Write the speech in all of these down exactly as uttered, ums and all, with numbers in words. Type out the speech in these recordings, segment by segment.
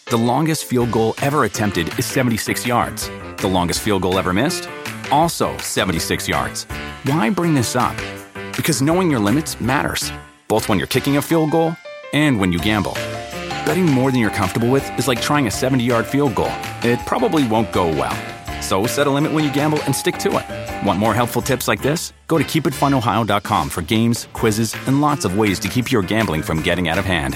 The longest field goal ever attempted is seventy-six yards. The longest field goal ever missed? Also seventy-six yards. Why bring this up? Because knowing your limits matters, both when you're kicking a field goal and when you gamble. Betting more than you're comfortable with is like trying a seventy-yard field goal. It probably won't go well. So set a limit when you gamble and stick to it. Want more helpful tips like this? Go to keep it fun ohio dot com for games, quizzes, and lots of ways to keep your gambling from getting out of hand.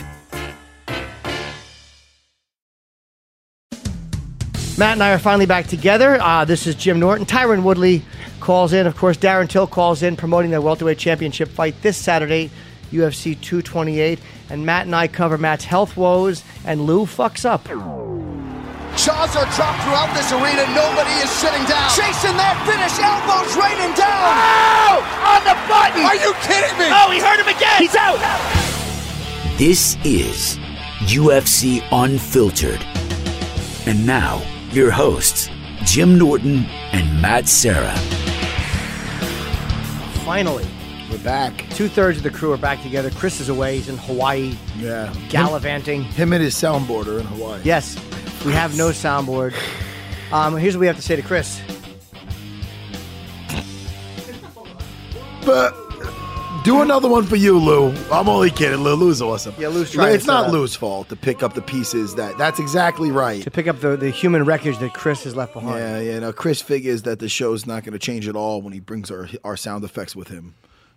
Matt and I are finally back together. Uh, this is Jim Norton. Tyron Woodley calls in. Of course, Darren Till calls in, promoting their welterweight championship fight this Saturday, U F C two twenty-eight. And Matt and I cover Matt's health woes, and Lou fucks up. Jaws are dropped throughout this arena. Nobody is sitting down. Chasing that finish. Elbows raining down. Oh! On the button. Are you kidding me? Oh, he hurt him again. He's out. This is U F C Unfiltered. And now, your hosts, Jim Norton and Matt Serra. Finally. We're back. Two-thirds of the crew are back together. Chris is away. He's in Hawaii. Yeah. Gallivanting. Him, him and his soundboard are in Hawaii. Yes. We have no soundboard. Um, here's what we have to say to Chris. But do another one for you, Lou. I'm only kidding. Lou, Lou's awesome. Yeah, Lou's trying It's to not set up. Lou's fault to pick up the pieces. That That's exactly right. To pick up the, the human wreckage that Chris has left behind. Yeah, yeah. No, Chris figures that the show's not going to change at all when he brings our our sound effects with him.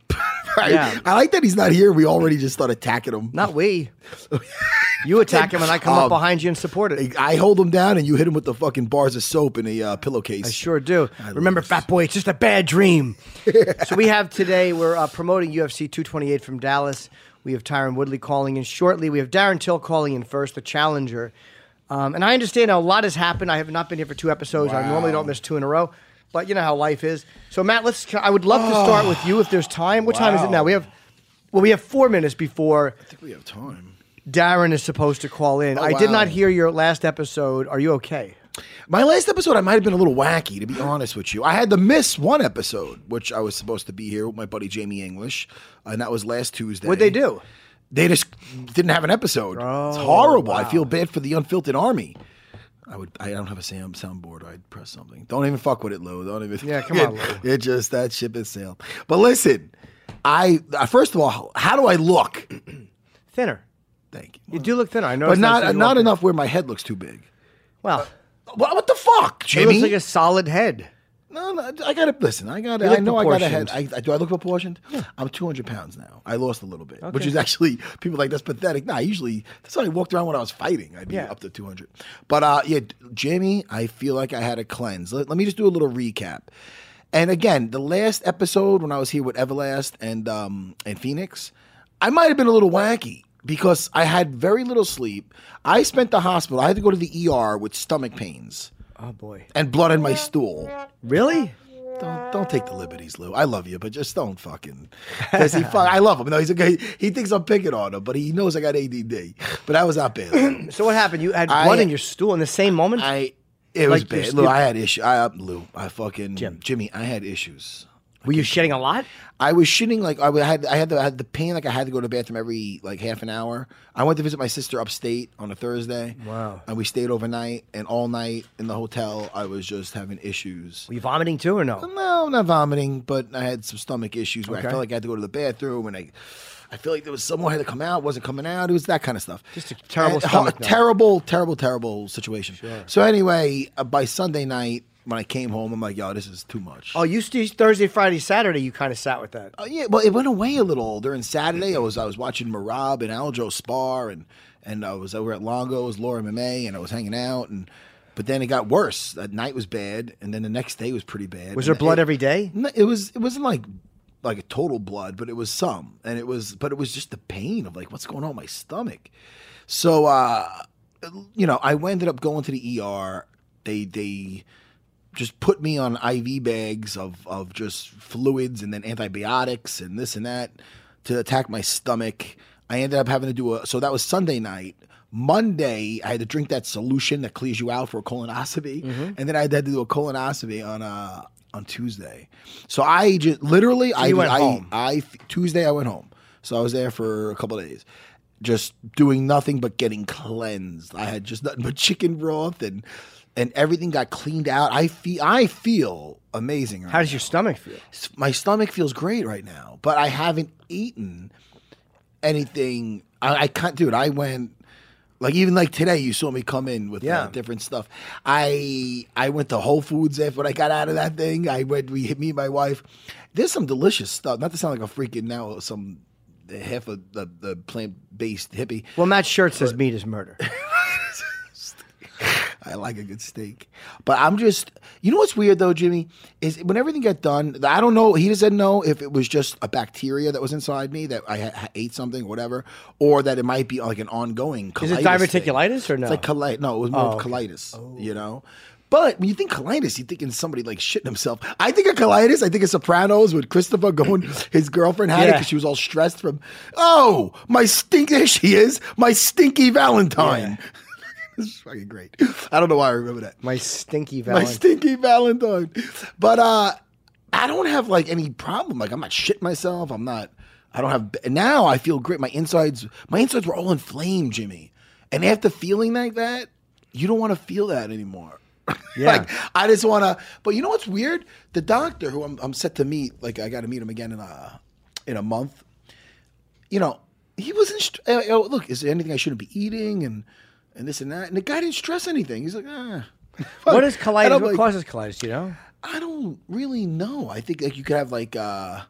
I, Yeah. I like that he's not here. We already just start attacking him. Not we. You attack him and I come Um, up behind you and support it. I hold him down and you hit him with the fucking bars of soap in a uh, pillowcase. I sure do. I Remember, love Fat Boy, it's just a bad dream. So we have today, we're uh, promoting U F C two twenty-eight from Dallas. We have Tyron Woodley calling in shortly. We have Darren Till calling in first, the challenger. Um, and I understand how a lot has happened. I have not been here for two episodes. I normally don't miss two in a row. But you know how life is. So, Matt, let's. I would love to start with you if there's time. What time is it now? We have, well, we have four minutes before I think we have time. Darren is supposed to call in. Oh, I did wow. not hear your last episode. Are you okay? My last episode, I might have been a little wacky, to be honest with you. I had to miss one episode, which I was supposed to be here with my buddy Jamie English, and that was last Tuesday. What'd they do? They just didn't have an episode. Oh, it's horrible. wow. I feel bad for the Unfiltered Army. I would. I don't have a sound soundboard. I'd press something. Don't even fuck with it, Lou. Don't even. Yeah, come on, Lou. It just that ship has sailed. But listen, I uh, first of all, how do I look? Thinner. Thank you. You do look thinner. I know, but not not enough where my head looks too big. Well, What, what the fuck, it Jimmy? looks like a solid head. No, no, I gotta listen. I got. You I look know I got a head. proportioned. I, I, do I look proportioned? Yeah. I'm two hundred pounds now. I lost a little bit, which is actually people are like that's pathetic. Nah, usually that's how I walked around when I was fighting. I'd be Yeah. up to two hundred. But uh, yeah, Jamie, I feel like I had a cleanse. Let, let me just do a little recap. And again, the last episode when I was here with Everlast and um and Phoenix, I might have been a little wacky because I had very little sleep. I spent the hospital. I had to go to the E R with stomach pains. Oh, boy. And blood in my stool. Really? Don't don't take the liberties, Lou. I love you, but just don't fucking. Because he, fuck, I love him. No, he's okay. He thinks I'm picking on him, but he knows I got A D D. But that was not bad. So what happened? You had I- blood in your stool in the same moment? I it was Like your bad. stu- Lou, I had issues. I uh, Lou, I fucking Jim. Jimmy. I had issues. Were you shedding a lot? I was shitting like I had. I had the I had the pain like I had to go to the bathroom every like half an hour. I went to visit my sister upstate on a Thursday. Wow. And we stayed overnight, and all night in the hotel, I was just having issues. Were you vomiting too or no? No, not vomiting, but I had some stomach issues where Okay. I felt like I had to go to the bathroom, and I, I feel like there was some more had to come out, wasn't coming out. It was that kind of stuff. Just a terrible And, stomach uh, note. terrible, terrible, terrible situation. So anyway, uh, by Sunday night when I came home, I'm like, yo, this is too much. Oh, you st- Thursday, Friday, Saturday, you kind of sat with that. Uh, yeah, well, it went away a little during Saturday. I was I was watching Marab and Aljo spar, and and I was over at Longo's, Laura M M A, and I was hanging out, and but then it got worse. That night was bad, and then the next day was pretty bad. Was And there blood it, every day? No, it was. It wasn't like like a total blood, but it was some, and it was. But it was just the pain of like what's going on in my stomach. So uh, you know, I ended up going to the E R. They they just put me on I V bags of of just fluids and then antibiotics and this and that to attack my stomach. I ended up having to do a. So that was Sunday night. Monday, I had to drink that solution that clears you out for a colonoscopy, Mm-hmm. and then I had to do a colonoscopy on uh on Tuesday. So I just literally I you went I, home. I Tuesday I went home. So I was there for a couple of days. just doing nothing but getting cleansed. I had just nothing but chicken broth and and everything got cleaned out. I feel I feel amazing. Right How does now. your stomach feel? My stomach feels great right now, but I haven't eaten anything. I, I can't, dude. I went like even like today. You saw me come in with Yeah. uh, different stuff. I I went to Whole Foods after when I got out of that thing. I went. We hit me and my wife. There's some delicious stuff. Not to sound like a freaking now some half of the, the plant based hippie. Well, Matt's shirt says meat is murder. I like a good steak. But I'm just, you know what's weird though, Jimmy, is when everything got done, I don't know, he doesn't know if it was just a bacteria that was inside me that I ha- ate something or whatever, or that it might be like an ongoing colitis Is it thing. diverticulitis or no? It's like colitis. No, it was more Oh, of okay. colitis, you know? But when you think colitis, you think in somebody like shitting himself. I think of colitis. I think of Sopranos with Christopher going, his girlfriend had it Yeah. because she was all stressed from, oh, my stink, there she is, my stinky Valentine. This is fucking great. I don't know why I remember that. My stinky My Valentine. stinky Valentine. But uh, I don't have like any problem. Like I'm not shitting myself. I'm not. I don't have. Now I feel great. My insides. My insides were all inflamed, Jimmy. And after feeling like that, you don't want to feel that anymore. Yeah. Like I just want to. But you know what's weird? The doctor who I'm, I'm set to meet. Like I got to meet him again in a in a month. You know, he wasn't. St- uh, oh, look, is there anything I shouldn't be eating? And. And this and that. And the guy didn't stress anything. He's like, ah. What is And colitis? I'm What like, causes colitis? You know? I don't really know. I think like you could have like uh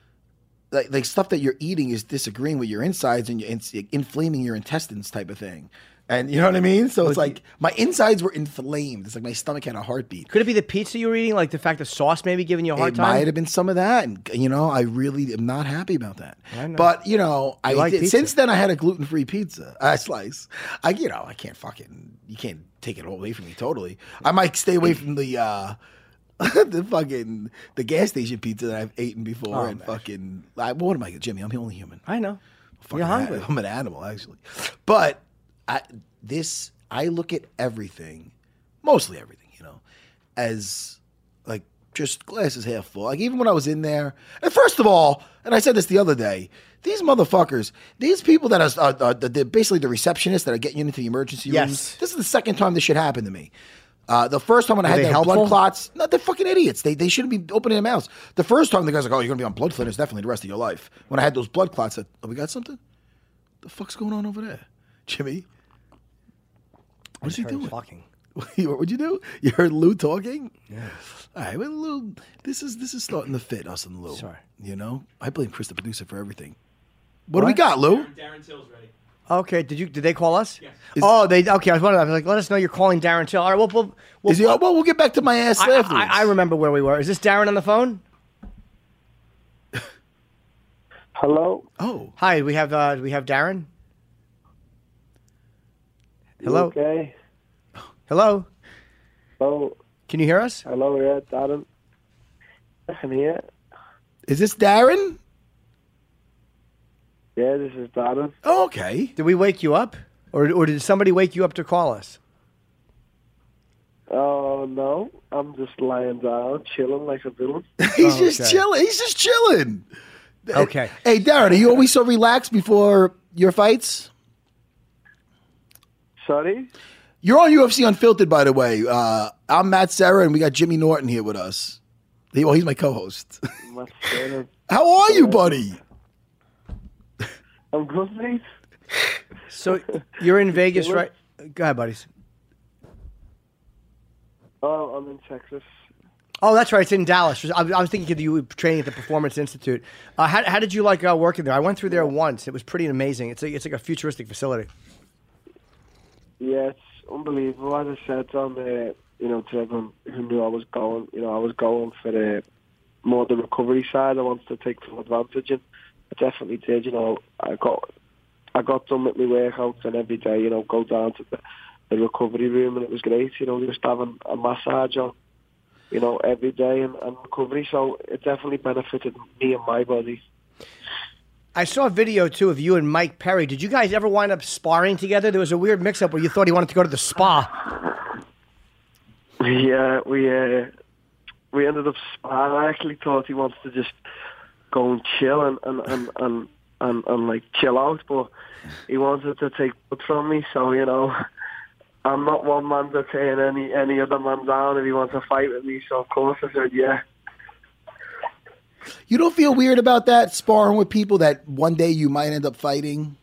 like like stuff that you're eating is disagreeing with your insides and it's inflaming your intestines type of thing. And you know what I mean? So it's like my insides were inflamed. It's like my stomach had a heartbeat. Could it be the pizza you were eating? Like the fact the sauce maybe giving you a hard It time? might have been some of that, and you know, I really am not happy about that. I know. But you know, I like did, pizza. since then I had a gluten free pizza uh, slice. I you know I can't fucking you can't take it all away from me totally. I might stay away from the uh, the fucking the gas station pizza that I've eaten before Oh, and man. fucking. I, what am I, Jimmy? I'm the only human. I know. Fucking You're hungry. an- I'm an animal, actually. But I, this, I look at everything, mostly everything, you know, as like just glasses half full. Like even when I was in there, and first of all, and I said this the other day, these motherfuckers, these people that are, uh, uh, they're basically the receptionists that are getting you into the emergency Yes. rooms. This is the second time this shit happened to me. Uh, the first time when I Were had they the helpful? blood clots, no, they're fucking idiots. They they shouldn't be opening their mouths. The first time the guy's like, "Oh, you're gonna be on blood thinners definitely the rest of your life." When I had those blood clots, I said, "Oh, we got something? The fuck's going on over there, Jimmy? What's he Heard doing? Talking. What'd you do? You heard Lou talking? Yeah. All right, well, Lou, this is this is starting to fit us and Lou. Sorry. You know, I blame Chris, the producer, for everything. What, do we got, Lou? Darren Till's ready. Okay. Did you? Did they call us? Yes. Oh, they. Okay. I was wondering. I was like, let us know you're calling Darren Till. All right. Well, we'll, we'll Is he? Well, we'll get back to my ass I, afterwards. I, I remember where we were. Is this Darren on the phone? Hello? Oh, Hi. We have. Uh, we have Darren. Hello. Okay. Hello. Hello. Can you hear us? Hello, yeah, Darren. I can hear. is this Darren? Yeah, this is Darren. Oh, okay. Did we wake you up, or or did somebody wake you up to call us? Oh, no. I'm just lying down, chilling like a villain. He's Oh, just okay. chilling. He's just chilling. Okay. Hey, Darren, are you always so relaxed before your fights? Sorry? You're on U F C Unfiltered, by the way. Uh, I'm Matt Serra, and we got Jimmy Norton here with us. He, well, he's my co-host. What's going on? How are you, buddy? I'm good, mate. So you're in Vegas, right? Go ahead, buddies. Oh, I'm in Texas. Oh, that's right. It's in Dallas. I, I was thinking of you training at the Performance Institute. Uh, how, how did you like uh, working there? I went through there once. It was pretty amazing. It's a, it's like a futuristic facility. Yeah, it's unbelievable. As I said, on the, you know, to everyone who knew I was going, you know, I was going for the more the recovery side. I wanted to take full advantage, and I definitely did. You know, I got I got done with my workouts, and every day, you know, go down to the, the recovery room, and it was great. You know, just having a massage on, you know, every day and, and recovery. So it definitely benefited me and my body. I saw a video, too, of you and Mike Perry. Did you guys ever wind up sparring together? There was a weird mix-up where you thought he wanted to go to the spa. Yeah, we uh, we ended up sparring. I actually thought he wanted to just go and chill and, and, and, and and, and like chill out, but he wanted to take blood from me, so, you know, I'm not one man to turn any, any other man down if he wants to fight with me, so of course I said yeah. You don't feel weird about that, sparring with people that one day you might end up fighting?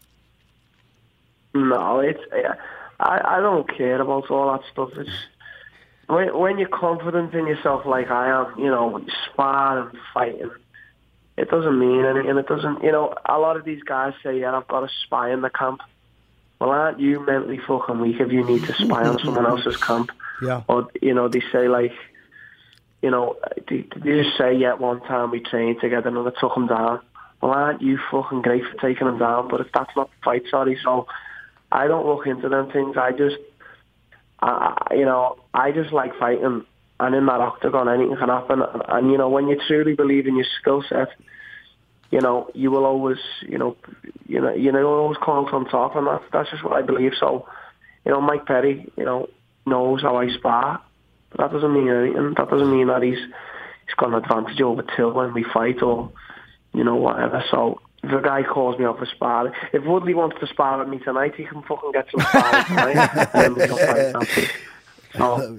No, it's I, I don't care about all that stuff. It's when, when you're confident in yourself like I am, you know, when you spar and fighting, it doesn't mean anything. It doesn't, you know, a lot of these guys say, yeah, I've got a spy in the camp. Well, aren't you mentally fucking weak if you need to spy on someone else's camp? Yeah. Or, you know, they say, like, you know, they, they just say, yeah, one time we trained together and I took him down. Well, aren't you fucking great for taking him down? But if that's not the fight, sorry. So I don't look into them things. I just, I, you know, I just like fighting. And in that octagon, anything can happen. And, and, you know, when you truly believe in your skill set, you know, you will always, you know, you know, you know, always come on top, and that's that's just what I believe. So, you know, Mike Perry, you know, knows how I spar. But that doesn't mean anything. That doesn't mean that he's he's got an advantage over Till when we fight, or, you know, whatever. So if a guy calls me up for sparring, if Woodley wants to spar with me tonight, he can fucking get some sparring tonight, and then we can fight after. So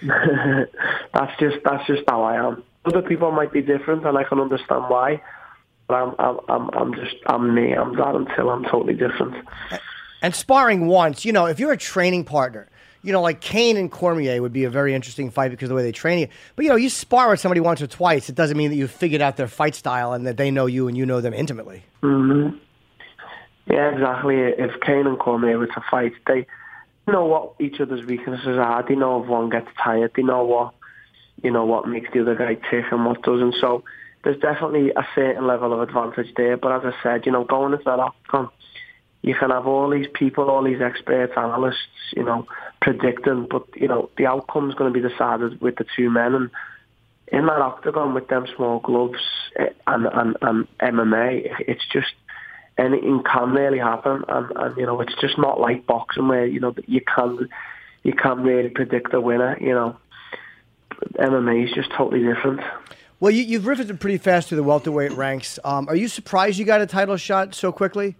that's just that's just how I am. Other people might be different, and I can understand why. But I'm, I'm, I'm, I'm just, I'm me. I'm that until I'm totally different. And sparring once, you know, if you're a training partner, you know, like Kane and Cormier would be a very interesting fight because of the way they train you. But, you know, you spar with somebody once or twice, it doesn't mean that you've figured out their fight style and that they know you and you know them intimately. Mm-hmm. Yeah, exactly. If Kane and Cormier were to fight, they know what each other's weaknesses are. They know if one gets tired. They know what, you know, what makes the other guy tick and what doesn't. So there's definitely a certain level of advantage there. But as I said, you know, going into that octagon, you can have all these people, all these experts, analysts, you know, predicting, but, you know, the outcome's going to be decided with the two men. And in that octagon with them small gloves and, and, and M M A, it's just, anything can really happen. And, and, you know, it's just not like boxing where, you know, you can, you can really predict the winner, you know. M M A is just totally different. Well, you, you've riveted pretty fast through the welterweight ranks. Um, are you surprised you got a title shot so quickly?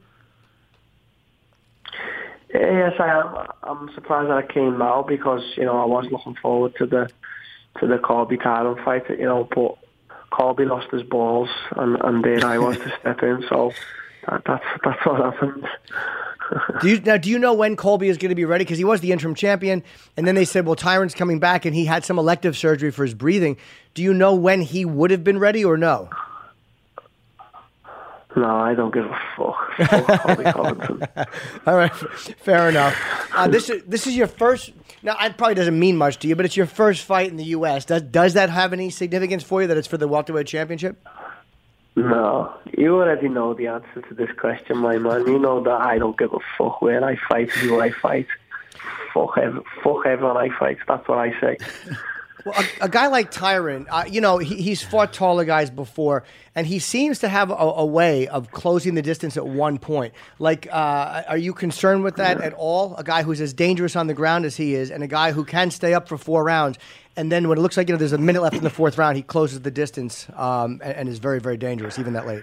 Yes, I am. I'm surprised that it came now because, you know, I was looking forward to the to the Colby title fight, you know, but Colby lost his balls and, and there I was to step in, so that, that's that's what happened. do you, now, do you know when Colby is going to be ready? Because he was the interim champion, and then they said, well, Tyron's coming back, and he had some elective surgery for his breathing. Do you know when he would have been ready or no? No, I don't give a fuck. Fuck Colby Covington. All right, fair enough. Uh, this is this is your first. Now, it probably doesn't mean much to you, but it's your first fight in the U S. Does does that have any significance for you? That it's for the welterweight championship? No, you already know the answer to this question, my man. You know that I don't give a fuck where I fight, who I fight. Fuck, ev- fuck everyone I fight. That's what I say. Well, a, a guy like Tyron, uh, you know, he, he's fought taller guys before, and he seems to have a, a way of closing the distance at one point. Like, uh, are you concerned with that at all? A guy who's as dangerous on the ground as he is, and a guy who can stay up for four rounds, and then when it looks like, you know, there's a minute left in the fourth round, he closes the distance um, and, and is very, very dangerous, even that late.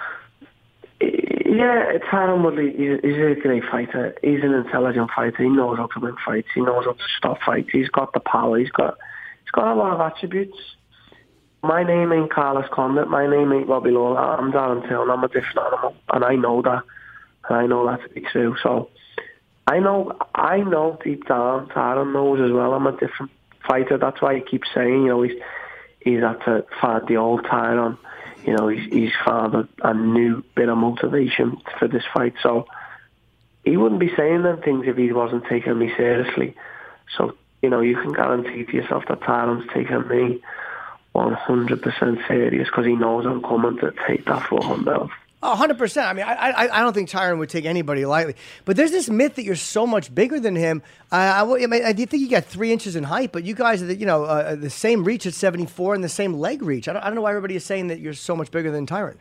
Yeah, Tyron Woodley, he's, he's a great fighter. He's an intelligent fighter. He knows how to win fights. He knows how to stop fights. He's got the power. He's got... He's got a lot of attributes. My name ain't Carlos Condit. My name ain't Robbie Lawler. I'm Darren Till, and I'm a different animal, and I know that. And I know that to be true. So I know, I know deep down, Tyron knows as well. I'm a different fighter. That's why he keeps saying, you know, he's he's had to find the old Tyron. You know, he's he's found a, a new bit of motivation for this fight. So he wouldn't be saying them things if he wasn't taking me seriously. So, you know, you can guarantee to yourself that Tyron's taking me one hundred percent serious because he knows I'm coming to take that fucking belt. Oh, one hundred percent. I mean, I, I I don't think Tyron would take anybody lightly. But there's this myth that you're so much bigger than him. Uh, I, I mean, I do think you got three inches in height, but you guys are, the, you know, uh, the same reach at seventy-four and the same leg reach. I don't, I don't know why everybody is saying that you're so much bigger than Tyron.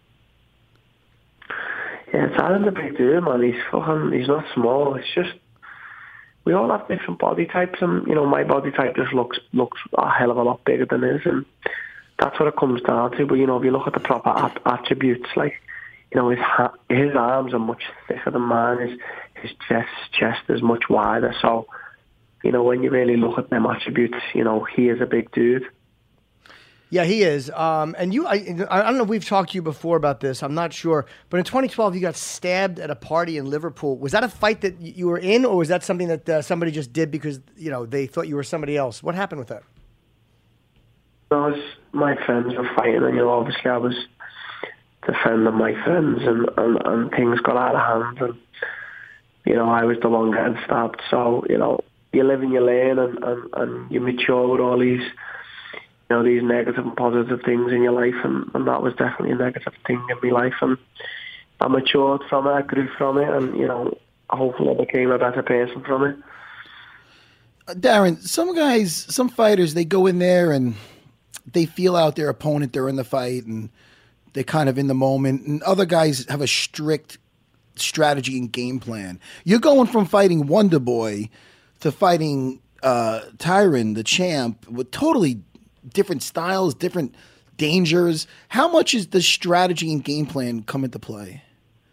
Yeah, Tyron's a big dude, man. He's fucking, he's not small. It's just, we all have different body types, and, you know, my body type just looks looks a hell of a lot bigger than his, and that's what it comes down to. But, you know, if you look at the proper at- attributes, like, you know, his ha- his arms are much thicker than mine. His his chest chest is much wider. So, you know, when you really look at them attributes, you know, he is a big dude. Yeah, he is. Um, and you, I, I don't know if we've talked to you before about this. I'm not sure. But in twenty twelve, you got stabbed at a party in Liverpool. Was that a fight that you were in, or was that something that uh, somebody just did because, you know, they thought you were somebody else? What happened with that? Those, my friends were fighting, and, you know, obviously I was defending my friends, and, and, and things got out of hand, and, you know, I was the one getting stabbed. So, you know, you live and you learn, and, and, and you mature with all these, you know, these negative and positive things in your life, and, and that was definitely a negative thing in my life, and I matured from it, I grew from it, and, you know, hopefully I became a better person from it. Uh, Darren, some guys, some fighters, they go in there and they feel out their opponent during the fight, and they're kind of in the moment, and other guys have a strict strategy and game plan. You're going from fighting Wonder Boy to fighting uh, Tyron, the champ, with totally different styles, different dangers. How much is the strategy and game plan come into play?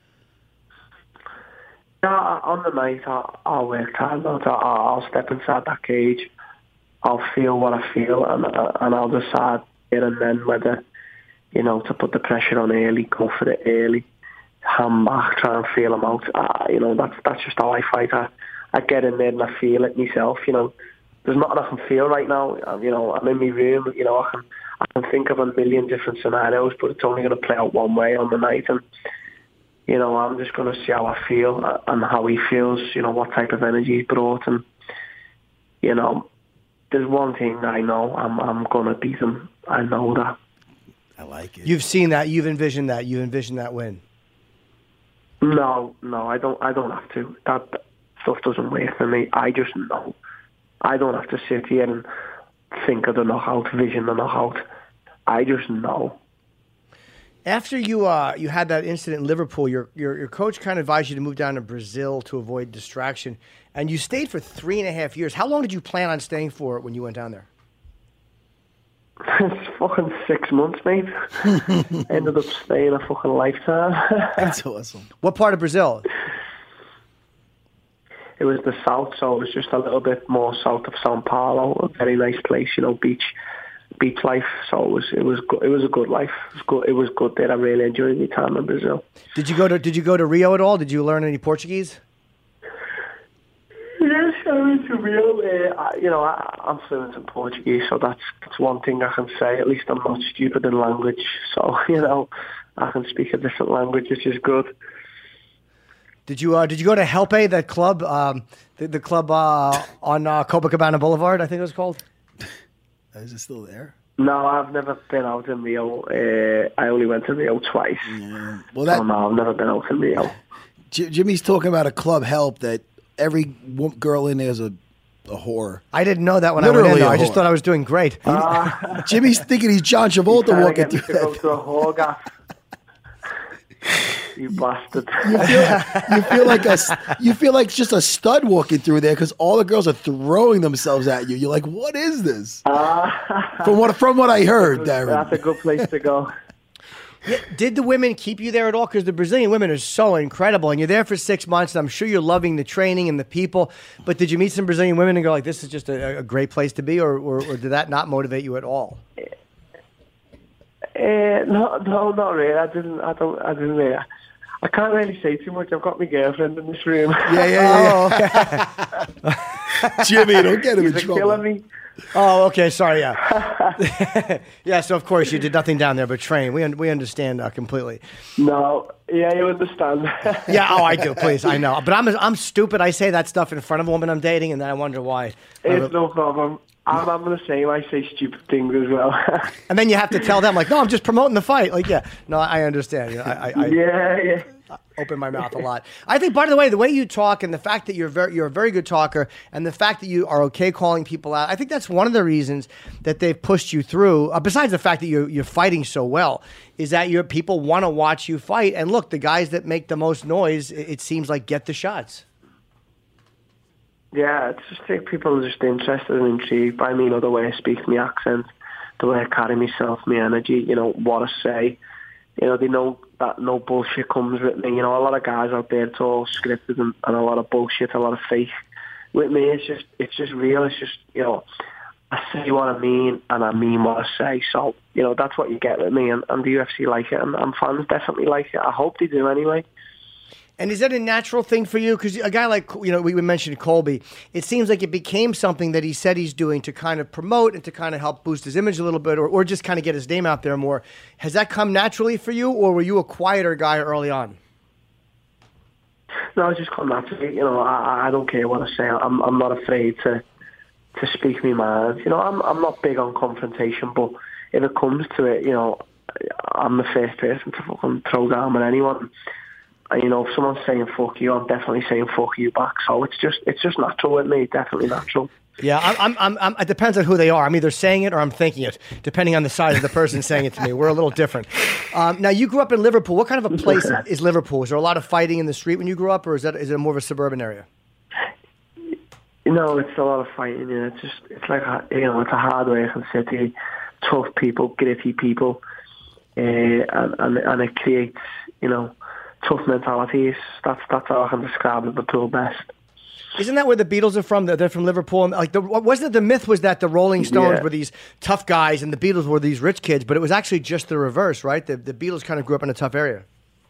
Yeah, on the night, I'll, I'll work hard. I'll, I'll step inside that cage. I'll feel what I feel, and and I'll decide there and then whether, you know, to put the pressure on early, go for it early, hand back, try and feel them out. Uh, you know, that's that's just how I fight. I, I get in there and I feel it myself. You know, there's nothing I can feel right now. You know, I'm in my room. You know, I can I can think of a million different scenarios, but it's only going to play out one way on the night. And you know, I'm just going to see how I feel and how he feels. You know, what type of energy he brought, and you know, there's one thing I know: I'm I'm going to beat him. I know that. I like it. You've seen that. You've envisioned that. You envisioned that win. No, no, I don't. I don't have to. That stuff doesn't work for me. I just know. I don't have to sit here and think of the knockout, vision the knockout. I just know. After you uh, you had that incident in Liverpool, your, your your coach kind of advised you to move down to Brazil to avoid distraction, and you stayed for three and a half years. How long did you plan on staying for when you went down there? It's fucking six months, mate. Ended up staying a fucking lifetime. That's awesome. What part of Brazil? It was the south, so it was just a little bit more south of São Paulo. A very nice place, you know, beach, beach life. So it was, it was, good, it was a good life. It was good. It was good there. I really enjoyed my time in Brazil. Did you go to Did you go to Rio at all? Did you learn any Portuguese? Yes, I went to Rio. Uh, I, you know, I, I'm fluent in Portuguese, so that's that's one thing I can say. At least I'm not stupid in language, so you know, I can speak a different language, which is good. Did you uh, Did you go to Helpe, that club, um, the, the club uh, on uh, Copacabana Boulevard? I think it was called. Is it still there? No, I've never been out in Rio. Uh, I only went to Rio twice. Yeah. Well, that. So no, I've never been out in Rio. J- Jimmy's talking about a club help that every wo- girl in there is a, a whore. I didn't know that when Literally I went in there. a I just whore. thought I was doing great. Uh, Jimmy's thinking he's John Travolta trying to walking get me through to go that. to a whore gaff. You bastard. You feel, you feel like a, you feel like just a stud walking through there because all the girls are throwing themselves at you. You're like, what is this? Uh, From what from what I heard, Darren. That's a good place to go. Yeah, did the women keep you there at all? Because the Brazilian women are so incredible, and you're there for six months, and I'm sure you're loving the training and the people. But did you meet some Brazilian women and go like, "This is just a, a great place to be," or, or, or did that not motivate you at all? Uh, no, no, not really. I didn't. I don't. I didn't really. I can't really say too much. I've got my girlfriend in this room. Yeah, yeah, yeah. Oh, Jimmy, don't get him in He's trouble. killing me. oh, okay. Sorry. Yeah, yeah. So of course you did nothing down there but train. We un- we understand uh, completely. No, yeah, you understand. Yeah. Oh, I do. Please, I know. But I'm I'm stupid. I say that stuff in front of a woman I'm dating, and then I wonder why. It's no problem. I'm, I'm the same. I say stupid things as well. And then you have to tell them like, "No, I'm just promoting the fight." Like, yeah. No, I understand. You know, I, I, I yeah, yeah. open my mouth a lot. I think, by the way, the way you talk and the fact that you're very, you're a very good talker, and the fact that you are okay calling people out, I think that's one of the reasons that they've pushed you through. Uh, besides the fact that you're you're fighting so well, is that your people want to watch you fight. And look, the guys that make the most noise, it, it seems like, get the shots. Yeah, it's just like people are just interested and intrigued by me, you know, the way I speak, my accent, the way I carry myself, my energy, you know, what I say. you know, they know that no bullshit comes with me. You know, a lot of guys out there, it's all scripted and, and a lot of bullshit, a lot of fake. With me, it's just, it's just real. It's just, you know, I say what I mean and I mean what I say. So, you know, that's what you get with me, and, and the U F C like it, and, and fans definitely like it. I hope they do anyway. And is that a natural thing for you? Because a guy like, you know, we mentioned Colby, it seems like it became something that he said he's doing to kind of promote and to kind of help boost his image a little bit, or, or just kind of get his name out there more. Has that come naturally for you, or were you a quieter guy early on? No, it's just come naturally. You know, I, I don't care what I say. I'm I'm not afraid to to speak my mind. You know, I'm I'm not big on confrontation, but if it comes to it, you know, I'm the first person to fucking throw down with anyone. And, you know, if someone's saying fuck you, I'm definitely saying fuck you back. So it's just it's just natural with me, definitely natural. Yeah, I'm, I'm, I'm, it depends on who they are. I'm either saying it or I'm thinking it, depending on the size of the person saying it to me. We're a little different. Um, now, you grew up in Liverpool. What kind of a place is Liverpool? Is there a lot of fighting in the street when you grew up, or is that is it more of a suburban area? You know, it's a lot of fighting. Yeah. It's just it's like a, you know, it's a hard working city, tough people, gritty people, uh, and, and and it creates, you know, tough mentalities. That's that's how I can describe Liverpool best. Isn't that where the Beatles are from? They're from Liverpool. And like, the, wasn't it the myth was that the Rolling Stones yeah. were these tough guys and the Beatles were these rich kids, but it was actually just the reverse, right? The the Beatles kind of grew up in a tough area.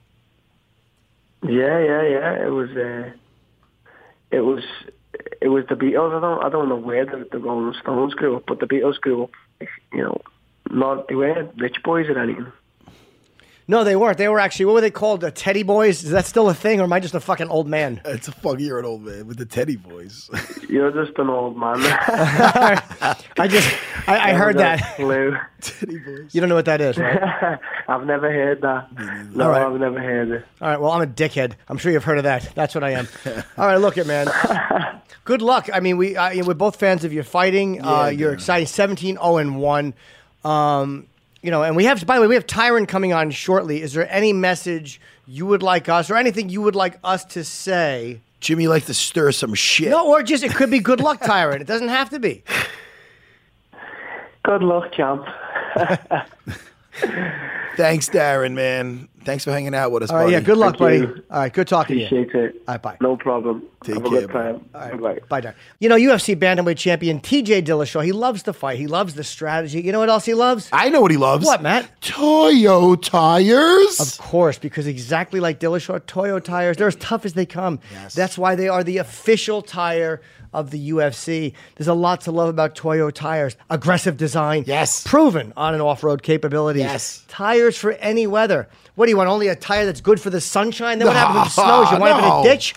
Yeah, yeah, yeah. It was, uh, it was, it was the Beatles. I don't, I don't know where the, the Rolling Stones grew up, but the Beatles grew up. You know, not they weren't rich boys or anything. No, they weren't. They were actually, what were they called? The Teddy Boys? Is that still a thing, or am I just a fucking old man? It's a fuck, you're an old man with the Teddy Boys. You're just an old man. I just, I, I heard that. Clue. Teddy Boys. You don't know what that is, right? I've never heard that. No, All right. I've never heard it. All right, well, I'm a dickhead. I'm sure you've heard of that. That's what I am. All right, look it, man. Good luck. I mean, we, uh, we're both fans of your fighting. Yeah, uh, you're yeah. exciting. seventeen oh and one. Um... You know, and we have, by the way, we have Tyron coming on shortly. Is there any message you would like us, or anything you would like us to say? Jimmy likes to stir some shit. No, or just, it could be good luck, Tyron. It doesn't have to be. Good luck, champ. Thanks, Darren, man. Thanks for hanging out with us, All right, buddy. yeah, good luck, Thank buddy. you. All right, good talking to you. Appreciate it. All right, bye. No problem. Take Have a care, good time. All right, Bye-bye. bye, Darren. You know, U F C bantamweight champion T J Dillashaw, he loves the fight. He loves the strategy. You know what else he loves? I know what he loves. What, Matt? Toyo tires. Of course, because exactly like Dillashaw, Toyo tires, they're as tough as they come. Yes. That's why they are the official tire of the U F C. There's a lot to love about Toyo tires. Aggressive design. Yes. Proven on and off-road capabilities. Yes. Tires for any weather. What do you want, only a tire that's good for the sunshine? Then what happens when it snows? You wind up in a No. ditch?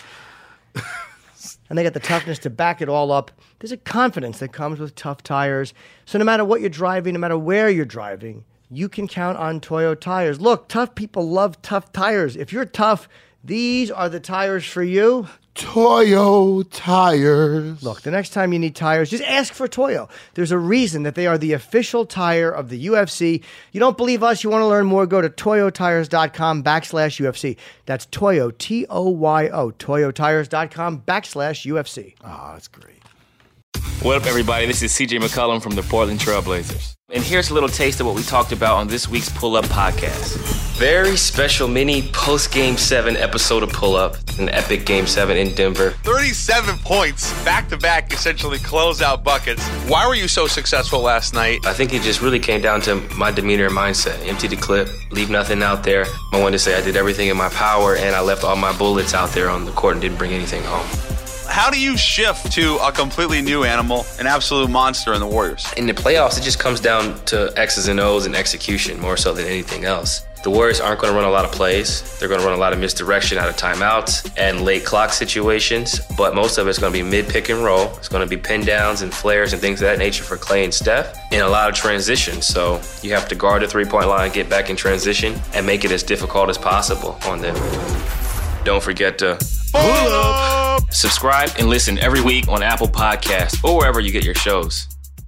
And they got the toughness to back it all up. There's a confidence that comes with tough tires. So no matter what you're driving, no matter where you're driving, you can count on Toyo tires. Look, tough people love tough tires. If you're tough, these are the tires for you. Toyo tires. Look, the next time you need tires, just ask for Toyo. There's a reason that they are the official tire of the U F C. You don't believe us? You want to learn more? Go to toyotires.com backslash UFC. That's Toyo, T O Y O, toyotires.com backslash UFC. Oh, that's great. What up, everybody? This is C J McCollum from the Portland Trail Blazers. And here's a little taste of what we talked about on this week's Pull Up podcast. Very special mini post-Game seven episode of Pull Up, an epic Game seven in Denver. thirty-seven points, back-to-back, essentially closeout buckets. Why were you so successful last night? I think it just really came down to my demeanor and mindset. Empty the clip, leave nothing out there. I wanted to say I did everything in my power, and I left all my bullets out there on the court and didn't bring anything home. How do you shift to a completely new animal, an absolute monster in the Warriors? In the playoffs, it just comes down to X's and O's and execution more so than anything else. The Warriors aren't going to run a lot of plays. They're going to run a lot of misdirection out of timeouts and late clock situations, but most of it's going to be mid-pick and roll. It's going to be pin downs and flares and things of that nature for Clay and Steph, and a lot of transition. So you have to guard the three-point line, get back in transition, and make it as difficult as possible on them. Don't forget to pull up, subscribe, and listen every week on Apple Podcasts or wherever you get your shows.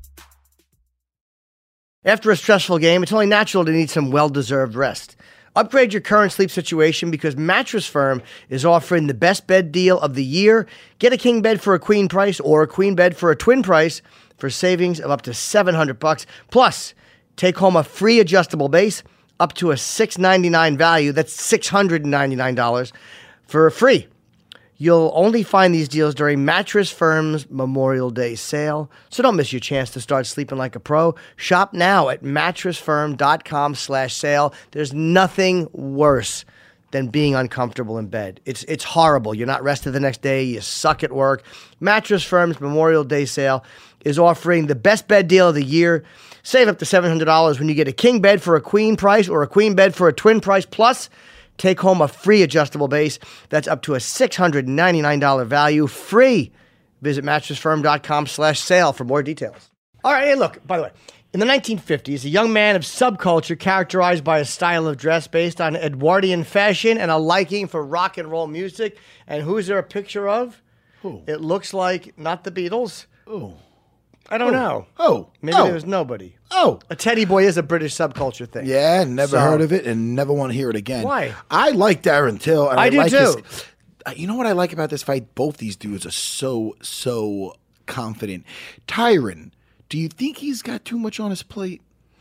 After a stressful game, it's only natural to need some well-deserved rest. Upgrade your current sleep situation because Mattress Firm is offering the best bed deal of the year. Get a king bed for a queen price or a queen bed for a twin price for savings of up to seven hundred bucks. Plus, take home a free adjustable base, up to a six ninety-nine value. That's six hundred ninety-nine dollars for free. You'll only find these deals during Mattress Firm's Memorial Day sale, so don't miss your chance to start sleeping like a pro. Shop now at mattressfirm.com slash sale. There's nothing worse than being uncomfortable in bed. It's it's horrible. You're not rested the next day. You suck at work. Mattress Firm's Memorial Day sale is offering the best bed deal of the year. Save up to seven hundred dollars when you get a king bed for a queen price or a queen bed for a twin price. Plus, take home a free adjustable base. That's up to a six hundred ninety-nine dollars value. Free. Visit mattressfirm.com slash sale for more details. All right, hey, look, by the way, in the nineteen fifties, a young man of subculture characterized by a style of dress based on Edwardian fashion and a liking for rock and roll music. And who's there a picture of? Who? It looks like, not the Beatles. Oh. I don't know. Oh. Maybe oh. there was nobody. Oh. A teddy boy is a British subculture thing. Yeah, never So- heard of it and never want to hear it again. Why? I like Darren Till. And I I, do like too. His, uh, you know what I like about this fight? Both these dudes are so, so confident. Tyron, do you think he's got too much on his plate?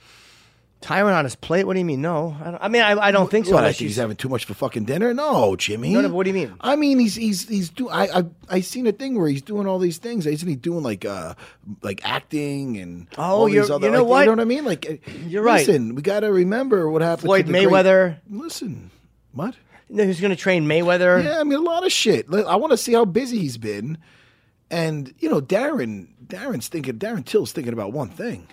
Tyron on his plate? What do you mean? No. I, don't, I mean, I, I don't think so. What, I unless think he's you- having too much for fucking dinner? No, Jimmy. No, no, but what do you mean? I mean, he's he's he's doing. I I I seen a thing where he's doing all these things. Isn't he doing like uh like acting and Oh, all these you're- other? you know like, what? You know what I mean? Like, uh, You're right. Listen, we got to remember what happened. Floyd to the great- Mayweather. Listen, what? You know, who's going to train Mayweather? Yeah, I mean a lot of shit. Like, I want to see how busy he's been, and you know, Darren Darren's thinking. Darren Till's thinking about one thing.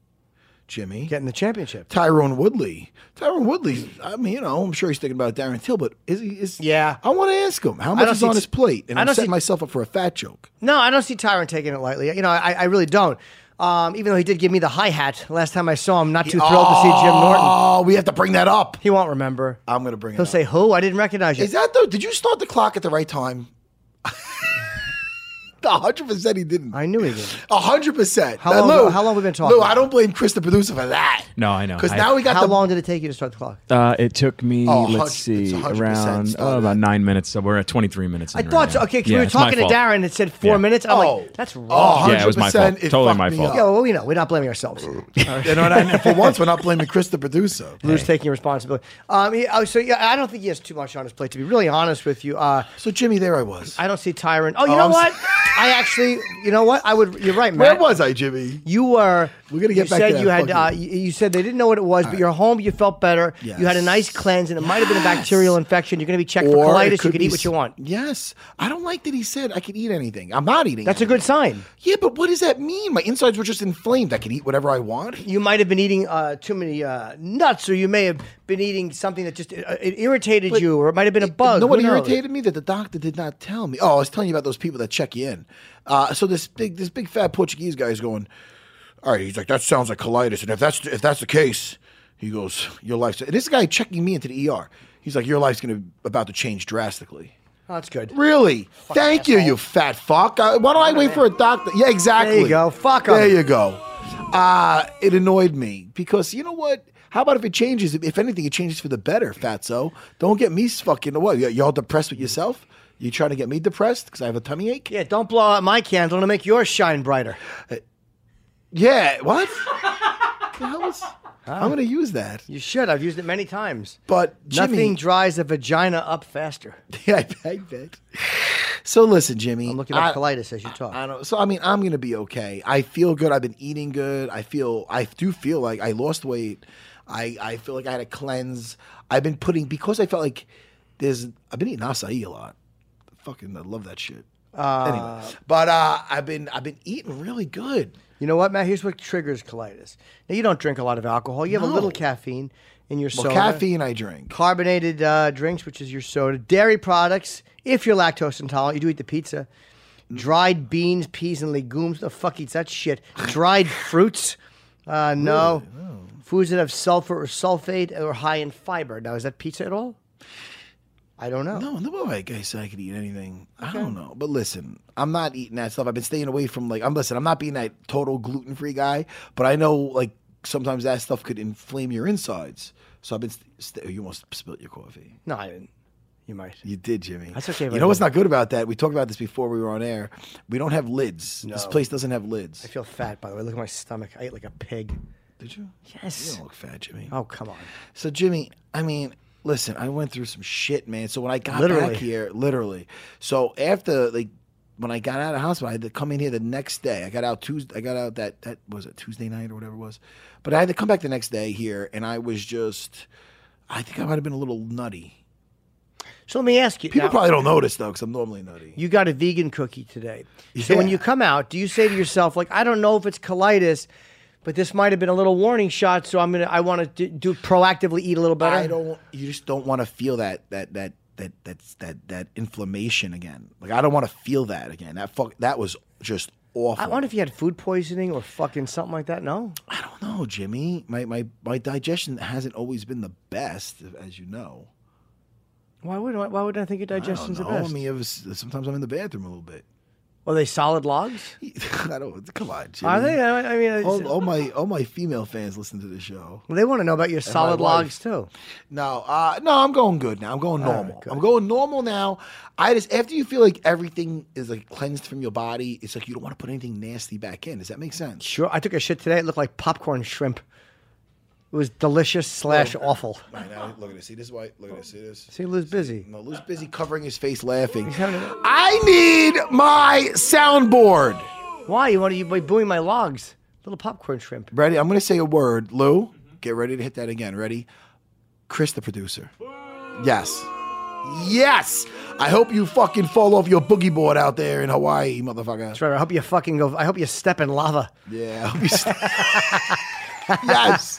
Jimmy. Getting the championship. Tyrone Woodley. Tyrone Woodley, I mean, you know, I'm sure he's thinking about Darren Till, but is he is Yeah. I want to ask him how I much don't is see on t- his plate. And I I'm don't setting see- myself up for a fat joke. No, I don't see Tyron taking it lightly. You know, I, I really don't. Um, even though he did give me the hi-hat last time I saw him, not too thrilled to see Jim Norton. Oh, we have to bring that up. He won't remember. I'm gonna bring it He'll up. say, who? I didn't recognize you. Is that the did you start the clock at the right time? A hundred percent he didn't. I knew he did. A hundred percent. How Now, long- Lou, how long we been talking? Lou, I don't blame Chris the producer for that. No, I know. Because I- now we got How the long did it take you to start the clock? Uh, it took me, Oh, let's hun- see, it's one hundred percent around started. oh, about nine minutes. So we're at twenty-three minutes. I in thought right so. now. Okay, because yeah, we were it's my talking to fault. Darren. It said four Yeah. minutes. I'm Oh. like, that's wrong. Oh, Yeah, it was my fault. one hundred percent it Totally fucked my me fault. up. Yeah, well, you know, we're not blaming ourselves. You know what I mean? For once, we're not blaming Chris the producer. Lou's taking responsibility. Um, yeah, oh, so yeah, I don't think he has too much on his plate. To be really honest with you, uh, So Jimmy, there I was. I don't see Tyron. Oh, you Oh, know I'm what? s- I actually, you know what? I would. You're right, Where Matt. was I, Jimmy? You were. We're gonna get you back said to that you had. fucking- Uh, you, you said they didn't know what it was, but you're home. You felt better. Yes. You had a nice cleanse, and it might have been a bacterial infection. You're going to be checked for Or it colitis. You could can be eat what you s- want. Yes. I don't like that he said I could eat anything. I'm not eating That's a anything. good sign. Yeah, but what does that mean? My insides were just inflamed. I could eat whatever I want. You might have been eating uh, too many uh, nuts, or you may have been eating something that just uh, it irritated But you, or it might have been a It- bug. No one Who knows? irritated me that the doctor did not tell me. Oh, I was telling you about those people that check you in. Uh, so this big, this big fat Portuguese guy is going. All right, he's like, that sounds like colitis, and if that's if that's the case, he goes, your life's. And this guy checking me into the E R. He's like, your life's gonna about to change drastically. Oh, that's good. Really? Thank you, you fat fuck. Uh, why don't I wait for a doctor? Yeah, exactly. There you go. Fuck 'em. There you go. Uh, it annoyed me because you know what? How about if it changes? If anything, it changes for the better, fatso. Don't get me fucking what? Y- Y'all depressed with yourself? You trying to get me depressed because I have a tummy ache? Yeah, don't blow out my candle to make yours shine brighter. Yeah. What? the hell is? I'm going to use that. You should. I've used it many times. But Jimmy, Nothing dries a vagina up faster. Yeah, I, I bet. So listen, Jimmy. I'm looking up I- colitis as you talk. I don't. So I mean, I'm gonna be okay. I feel good. I've been eating good. I feel. I do feel like I lost weight. I I feel like I had a cleanse. I've been putting because I felt like there's. I've been eating acai a lot. Fucking, I love that shit. Uh, anyway, but uh, I've been I've been eating really good. You know what, Matt? Here's what triggers colitis. Now, you don't drink a lot of alcohol. You have a No. little caffeine in your Well, soda. caffeine I drink. Carbonated uh, drinks, which is your soda. Dairy products, if you're lactose intolerant. You do eat the pizza. Dried beans, peas, and legumes. The fuck eats that shit? Dried fruits. Uh, no. Foods that have sulfur or sulfate or high in fiber. Now, is that pizza at all? I don't know. No, no way. I said I could eat anything. I don't know. But listen, I'm not eating that stuff. I've been staying away from like I'm listen, I'm not being that total gluten free guy, but I know like sometimes that stuff could inflame your insides. So I've been st- st- you almost spilled your coffee. No, I didn't. You might. You did, Jimmy. That's okay if You I know what's did. not good about that? We talked about this before we were on air. We don't have lids. This No. place doesn't have lids. I feel fat, by the way. Look at my stomach. I ate like a pig. Did you? Yes. You don't look fat, Jimmy. Oh, come on. So, Jimmy, I mean, listen, I went through some shit, man. So when I got Literally. back here, literally. So after, like, when I got out of the hospital, I had to come in here the next day. I got out Tuesday. I got out that, that was it, Tuesday night or whatever it was. But I had to come back the next day here, and I was just, I think I might have been a little nutty. So let me ask you. People now, probably don't notice, though, because I'm normally nutty. You got a vegan cookie today. So when Yeah. you come out, do you say to yourself, like, I don't know if it's colitis, but this might have been a little warning shot, so I'm gonna, I want to do, do proactively eat a little better? I don't, you just don't want to feel that, that, that, that, that's, that, that inflammation again. Like, I don't want to feel that again. That fuck, that was just awful. I wonder if you had food poisoning or fucking something like that. No? I don't know, Jimmy. My, my, my digestion hasn't always been the best, as you know. Why would why would I think your digestion's I the don't know. best? I mean, it was, sometimes I'm in the bathroom a little bit. Are they solid logs? I don't. Come on, Jimmy. Are they? I I mean, it's- all, all my all my female fans listen to the show. well, they want to know about your And my solid wife. logs too. No, uh, no, I'm going good now. I'm going All right, normal. good. I'm going normal now. I just after you feel like everything is like cleansed from your body, it's like you don't want to put anything nasty back in. Does that make sense? Sure. I took a shit today. It looked like popcorn shrimp. It was delicious slash awful. Right now, look at this. See this white? Look at this. See this? See, Lou's busy. No, Lou's busy covering his face, laughing. He's having a- I need my soundboard. Why you want to you by booing my logs? Little popcorn shrimp. Ready? I'm going to say a word. Lou, get ready to hit that again. Ready? Chris, the producer. Yes. Yes. I hope you fucking fall off your boogie board out there in Hawaii, motherfucker. That's right. I hope you fucking go. I hope you step in lava. Yeah. I hope you st- yes.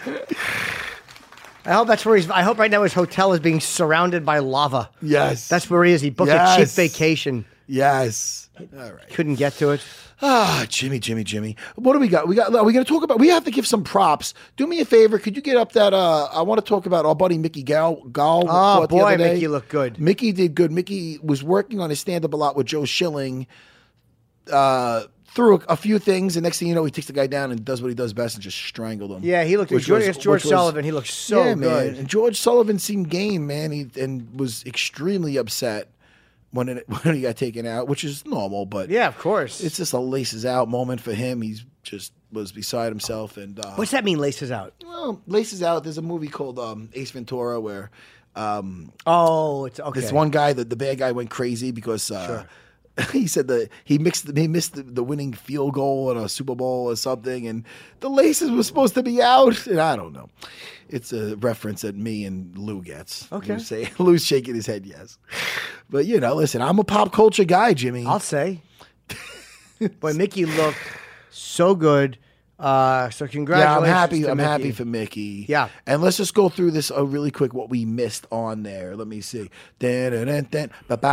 I hope that's where he's. I hope right now his hotel is being surrounded by lava. Yes. That's where he is. He booked a cheap Yes. vacation. Yes. All right. Couldn't get to it. Ah, Jimmy, Jimmy, Jimmy. What do we got? We got. Are we going to talk about? We have to give some props. Do me a favor. Could you get up that? Uh, I want to talk about our buddy Mickey Gal. Gal Oh fought the boy, other day. Mickey looked good. Mickey did good. Mickey was working on his stand up a lot with Joe Schilling. Uh, through a, a few things, and next thing you know, he takes the guy down and does what he does best and just strangled him. Yeah, he looked. Which George, was- George which was- Sullivan. He looked so yeah, good. man. And George Sullivan seemed game, man. He and was extremely upset when it, when he got taken out, which is normal, but Yeah, of course. it's just a laces out moment for him. He's just was beside himself, and uh, What's that mean? Laces out. well, laces out. There's a movie called um, Ace Ventura where um, Oh, it's okay. this one guy, the, the bad guy, went crazy because uh, he said that he mixed he missed the, the winning field goal in a Super Bowl or something, and the laces were supposed to be out. And I don't know. It's a reference that me and Lou gets. Okay. Lou's, say, Lou's shaking his head yes, but you know, listen, I'm a pop culture guy, Jimmy. I'll say. Boy, Mickey looked so good. Uh, so Yeah, I'm congratulations. happy. to I'm Mickey. happy for Mickey. Yeah. and let's just go through this uh, really quick. What we missed on there. Let me see. I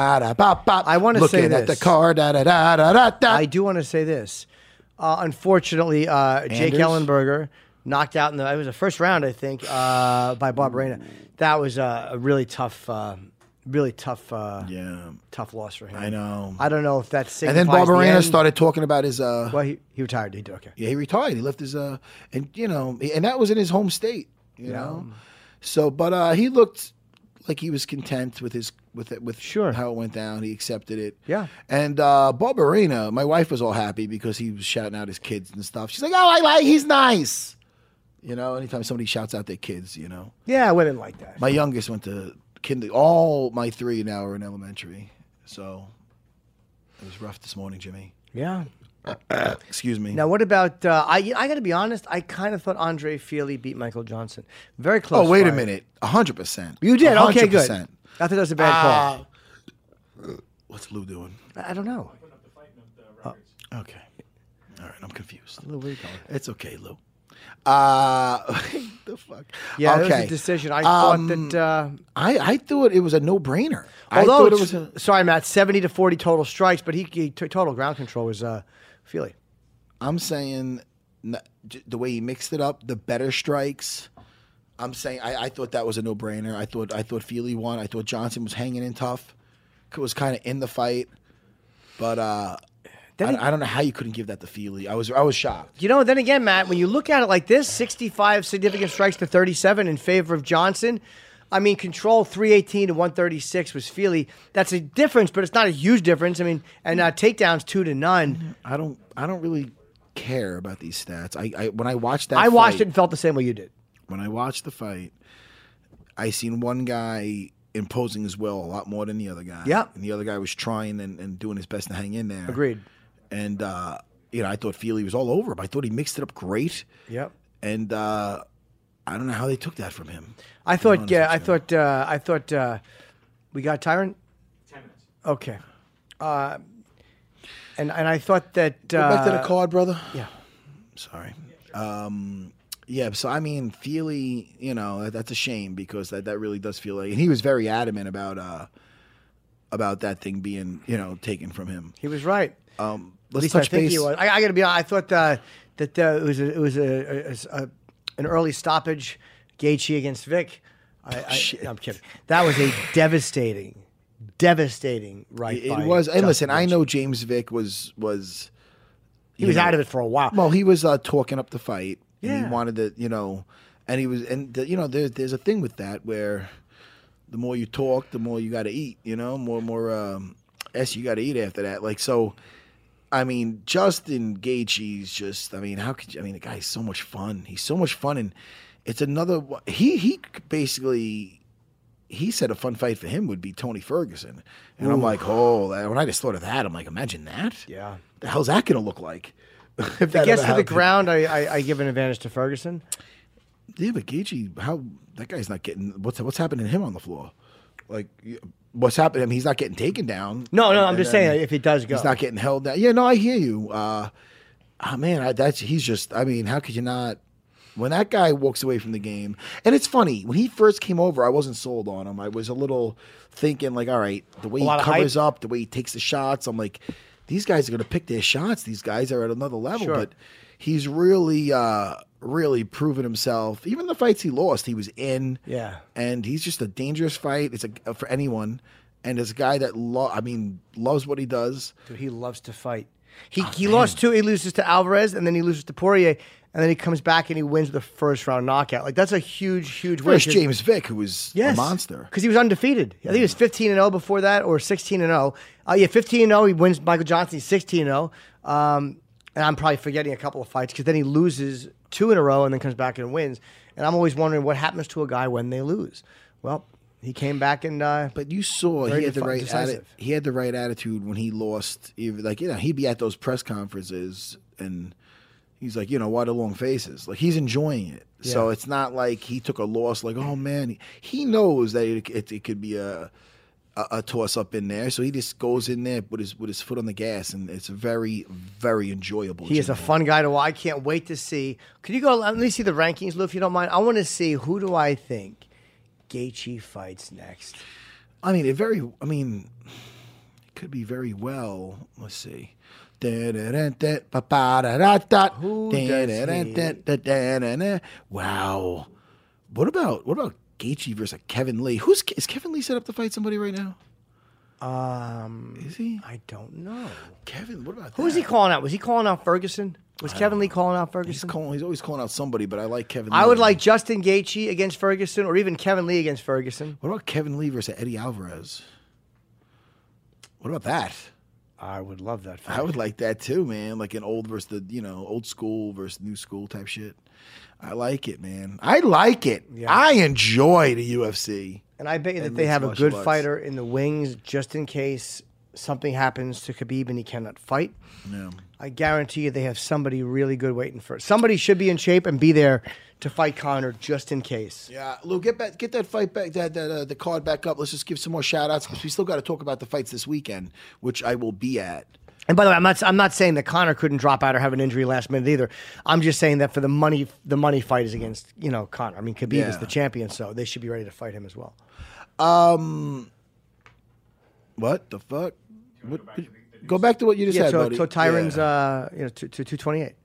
I wanna looking say at the this. car. Da, da, da, da, da, da. I do want to say this. Uh, unfortunately, uh, Jake Anders? Ellenberger knocked out in the. It was the first round, I think, uh, by Barberena. That was uh, a really tough, uh, really tough, uh, yeah, tough loss for him. I know. I don't know if that's. And then Barberena started talking about his. Uh, Well, he, he retired. He did okay. yeah, he retired. He left his. Uh, and you know, and that was in his home state. You Yeah. know, so but uh, he looked like he was content with his with it with Sure. how it went down. He accepted it. Yeah. And uh, Barberena, my wife was all happy because he was shouting out his kids and stuff. She's like, "Oh, I like. He's nice." You know, anytime somebody shouts out their kids, you know. Yeah, women like that. My youngest went to kinder. All my three now are in elementary, so it was rough this morning, Jimmy. Yeah. Excuse me. Now, what about? Uh, I I got to be honest. I kind of thought Andre Feely beat Michael Johnson. Very close. Oh, wait a fight. minute. A hundred percent. You did. A Okay, hundred good. percent. I thought that was a bad call. Uh, What's Lou doing? I I don't know. Okay. All right, I'm confused. Lou, where you going? It's okay, Lou. Uh, the fuck. Yeah, okay. it was a decision. I thought Um, that. Uh, I I thought it was a no brainer. I although, thought it was it's- a. sorry, Matt, seventy to forty total strikes, but he, he took total ground control was uh, Feely. I'm saying n- j- the way he mixed it up, the better strikes. I'm saying I, I thought that was a no brainer. I thought I thought Feely won. I thought Johnson was hanging in tough. Was kind of in the fight, but uh, Then I, he- I don't know how you couldn't give that to Feely. I was I was shocked. You know, then again, Matt, when you look at it like this, sixty-five significant strikes to thirty-seven in favor of Johnson. I mean, control three eighteen to one thirty-six was Feely. That's a difference, but it's not a huge difference. I mean, and uh, takedowns two to none. I don't I don't really care about these stats. I, I when I watched that, I watched fight, it and felt the same way you did. When I watched the fight, I seen one guy imposing his will a lot more than the other guy. Yeah. And the other guy was trying and, and doing his best to hang in there. Agreed. And, uh, you know, I thought Feely was all over him. I thought he mixed it up great. Yep. And uh, I don't know how they took that from him. I thought, yeah, I thought, uh, I thought uh, we got Tyron? Ten minutes. Okay. Uh, and, and I thought that... Go uh, back to the card, brother. Yeah. Sorry. Um, yeah, so I mean, Feely, you know, that, that's a shame because that, that really does feel like, and he was very adamant about uh, about that thing being, you know, taken from him. He was right. Um, At let's least I touch think base. he was. I, I got to be honest. I thought uh, that uh, it was a, it was a, a, a an early stoppage, Gaethje against Vic. I, I, I'm kidding. That was a devastating, devastating right. It, by it was, and Justin listen, I Gaethje. know James Vick was was. He you was know, out of it for a while. Well, he was uh, talking up the fight. And Yeah. he wanted to, you know, and he was, and the, you know, there's there's a thing with that where the more you talk, the more you got to eat. You know, more more um, s you got to eat after that. Like so, I mean, Justin Gaethje's just, I mean, how could you? I mean, the guy's so much fun. He's so much fun, and it's another. He he basically. He said a fun fight for him would be Tony Ferguson. And I'm Ooh. like, oh, when I just thought of that, I'm like, imagine that. Yeah. The hell's that going to look like? If it gets to the ground, I, I, I give an advantage to Ferguson. Yeah, but Gaethje, how that guy's not getting what's what's happening to him on the floor? Like, what's happening? I mean, he's not getting taken down. No, no, I'm And just then saying if he does go. he's not getting held down. Yeah, no, I hear you. Uh, oh man, I, that's he's just. I mean, how could you not? When that guy walks away from the game, and it's funny, when he first came over, I wasn't sold on him. I was a little thinking, like, all right, the way A lot he of covers hype. up, the way he takes the shots, I'm like, these guys are going to pick their shots. These guys are at another level. Sure. But he's really, uh, really proven himself. Even the fights he lost, he was in. Yeah. And he's just a dangerous fight. It's a for anyone. And it's a guy that, lo- I mean, loves what he does. Dude, he loves to fight. He Oh, he lost two. He loses to Alvarez, and then he loses to Poirier, and then he comes back and he wins the first round knockout. Like that's a huge, huge win. First, 'cause- James Vick, who was Yes, a monster. because he was undefeated. I think he was fifteen and zero before that, or sixteen and zero. Uh, yeah, fifteen and zero. He wins Michael Johnson. He's sixteen and zero. Um, and I'm probably forgetting a couple of fights because then he loses two in a row and then comes back and wins. And I'm always wondering what happens to a guy when they lose. Well, he came back and. Uh, But you saw Very he had the defi- right decisive. atti- he had the right attitude when he lost. Even, like you know, he'd be at those press conferences and he's like, you know, why the long faces? Like he's enjoying it. So Yeah. it's not like he took a loss. Like oh man, he, he knows that it, it, it could be a, a a toss up in there. So he just goes in there with his with his foot on the gas, and it's very very enjoyable. He is a fun guy to watch. I can't wait to see. Could you go? Let me see the rankings, Lou, if you don't mind. I want to see who do I think Gaethje fights next. I mean, it very. I mean, it could be very well. Let's see. Who does he- Wow. What about what about Gaethje versus Kevin Lee? Who's is Kevin Lee set up to fight somebody right now? Um, Is he? I don't know. Kevin, what about Who was that? he calling out? Was he calling out Ferguson? Was Kevin Lee calling out He's Ferguson? calling. He's always calling out somebody, but I like Kevin. Lee. I would like Justin Gaethje against Ferguson, or even Kevin Lee against Ferguson. What about Kevin Lee versus Eddie Alvarez? What about that? I would love that fight. I would like that too, man. Like an old versus the, you know, old school versus new school type shit. I like it, man. I like it. Yeah. I enjoy the U F C. And I bet you that And they mixed have a martial good arts. fighter in the wings just in case something happens to Khabib and he cannot fight. Yeah. I guarantee you they have somebody really good waiting for it. Somebody should be in shape and be there to fight Conor just in case. Yeah, Lou, get back, get that fight back, that that uh, the card back up. Let's just give some more shout outs because we still got to talk about the fights this weekend, which I will be at. And by the way, I'm not I'm not saying that Conor couldn't drop out or have an injury last minute either. I'm just saying that for the money the money fight is against, you know, Conor. I mean, Khabib is Yeah. the champion, so they should be ready to fight him as well. Um, what the fuck? What, go back to what you just Yeah, said, so, buddy. so Tyron's Yeah. uh, you know, to, to two twenty-eight.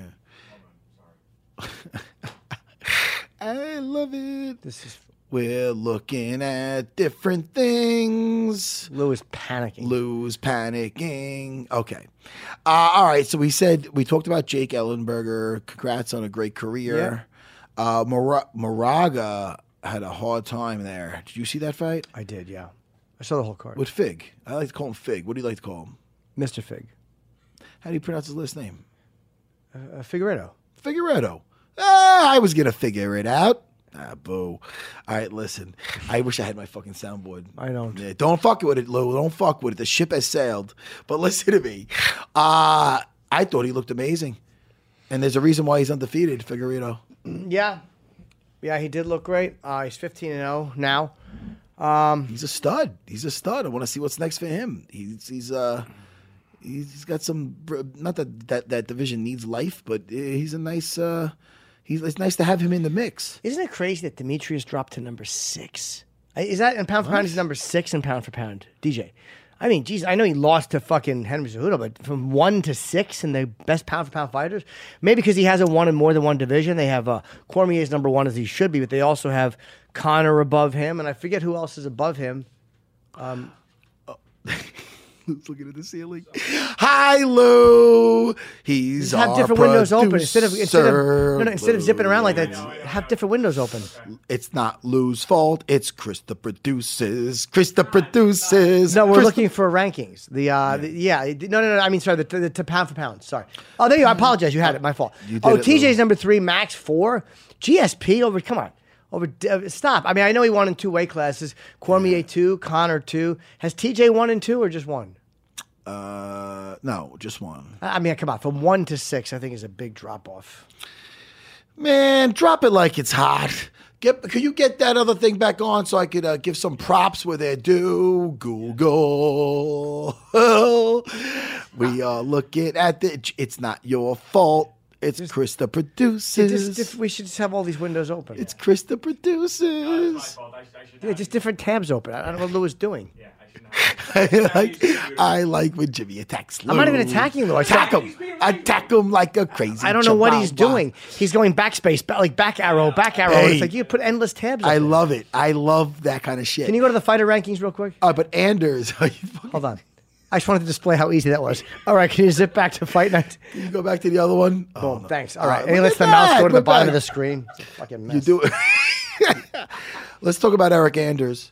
I love it. This is We're looking at different things. Lou is panicking. Lou's panicking. Okay. Uh, all right. So we said, we talked about Jake Ellenberger. Congrats on a great career. Uh, Mor- Moraga had a hard time there. Did you see that fight? I did, yeah. I saw the whole card. With Fig. I like to call him Fig. What do you like to call him? Mister Fig. How do you pronounce his last name? Uh, Figueredo. Figueredo. Ah, I was gonna figure it out. Ah, boo. All right, listen. I wish I had my fucking soundboard. I don't. Yeah, don't fuck with it, Lou. Don't fuck with it. The ship has sailed. But listen to me. Uh, I thought he looked amazing. And there's a reason why he's undefeated, Figueredo. Yeah. Yeah, he did look great. Uh, he's fifteen and oh now. Um, he's a stud. He's a stud. I want to see what's next for him. He's he's uh he's got some. Not that that, that division needs life, but he's a nice. Uh, he's it's nice to have him in the mix. Isn't it crazy that Demetrius dropped to number six? Is that in pound for pound? He's number six in pound for pound. D J. I mean, geez, I know he lost to fucking Henry Cejudo, but from one to six in the best pound for pound fighters, maybe because he hasn't won in more than one division. They have uh, Cormier's number one as he should be, but they also have Conor above him, and I forget who else is above him. Um, oh. Lou's looking at the ceiling. Hi, Lou. He's have our different windows open instead of instead of no, no, instead of zipping around like that. Have different windows open. It's not Lou's fault. It's Chris the produces. Chris the produces. No, we're Chris looking for rankings. The uh, yeah, the, yeah no, no, no. I mean, sorry, the, the, the pound for pound. Sorry. Oh, there you. I apologize. You had it. My fault. You did oh, it, T J's Lou. number three, Max four, G S P over. Come on. Over, uh, stop. I mean, I know he won in two weight classes. Cormier two, Conor two. Has T J won in two or just one? Uh, no, just one. I mean, come on. From one to six, I think is a big drop off. Man, drop it like it's hot. Get, could you get that other thing back on so I could uh, give some props where they're due? Google. We are looking at the. It's not your fault. It's just, Chris the produces. Just, we should just have all these windows open. It's Chris the produces. No, it's my fault. I, I should yeah, just different tabs open. I don't know what Lou is doing. Yeah. I like, I like when Jimmy attacks Lou. I'm not even attacking Lou. Attack him. Attack him like a crazy I don't know what he's doing. He's going backspace, like back arrow, back arrow. Hey, it's like you put endless tabs I open. love it. I love that kind of shit. Can you go to the fighter rankings real quick? Uh, but Anders. Hold on. I just wanted to display how easy that was. All right, can you zip back to Fight Night? Can you go back to the other one? Boom, oh, no. thanks. All right, uh, and he lets the back, mouse go to the bottom back. of the screen. It's a fucking mess. You do it. Let's talk about Eric Anders.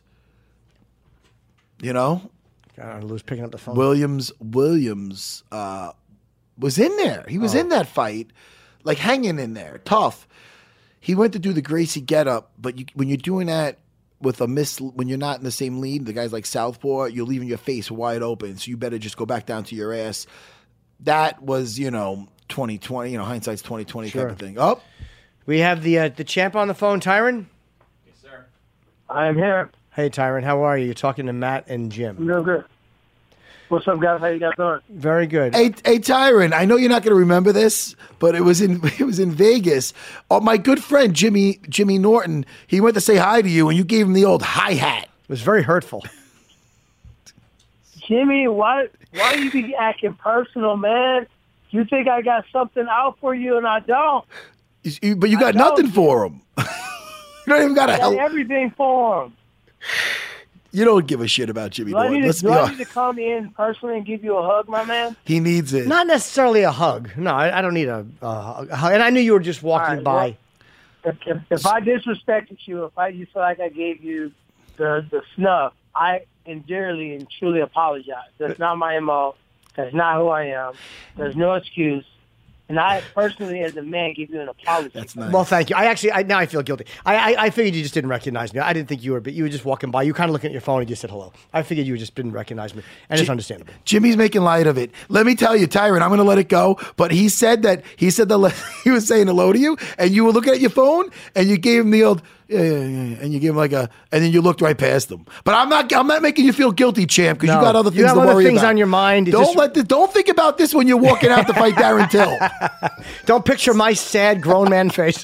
You know? God, Lou's picking up the phone. Williams Williams uh, was in there. He was oh. in that fight, like hanging in there, tough. He went to do the Gracie getup, but you, when you're doing that with a miss, when you're not in the same lead, the guy's like Southpaw, you're leaving your face wide open, so you better just go back down to your ass. That was, you know, twenty twenty, you know, hindsight's twenty twenty sure. type of thing. Oh, we have the uh, the champ on the phone, Tyron. Yes, sir. I am here. Hey, Tyron, how are you? You're talking to Matt and Jim. I'm doing good. What's up, guys? How you guys doing? Very good. Hey, hey, Tyron, I know you're not going to remember this, but it was in it was in Vegas. Oh, my good friend Jimmy Jimmy Norton, he went to say hi to you, and you gave him the old hi hat. It was very hurtful. Jimmy, why why do you be acting personal, man? You think I got something out for you, and I don't. You, but you got I nothing don't. for him. You don't even got I a got hell. everything for him. You don't give a shit about Jimmy Do I Norton. need, Let's to, be do I honest. need to come in personally and give you a hug, my man? He needs it. Not necessarily a hug. No, I, I don't need a, a, a hug. And I knew you were just walking right, by. Well, if, if, if I disrespected you, if I you feel like I gave you the the snuff, I endearly and truly apologize. That's not my M O. That's not who I am. There's no excuse. And I personally, as a man, give you an apology. That's nice. Well, thank you. I actually, I, now I feel guilty. I, I, I figured you just didn't recognize me. I didn't think you were, but you were just walking by. You kind of looking at your phone and just said hello. I figured you just didn't recognize me, and it's understandable. Jimmy's making light of it. Let me tell you, Tyron, I'm going to let it go. But he said that he said that he was saying hello to you, and you were looking at your phone, and you gave him the old. Yeah, yeah, yeah, and you gave him like a, and then you looked right past him. But I'm not, I'm not making you feel guilty, champ, because No, you got other things you have to other worry things about. on your mind. It Don't just- let the, don't think about this when you're walking out to fight Darren Till. Don't picture my sad grown man face.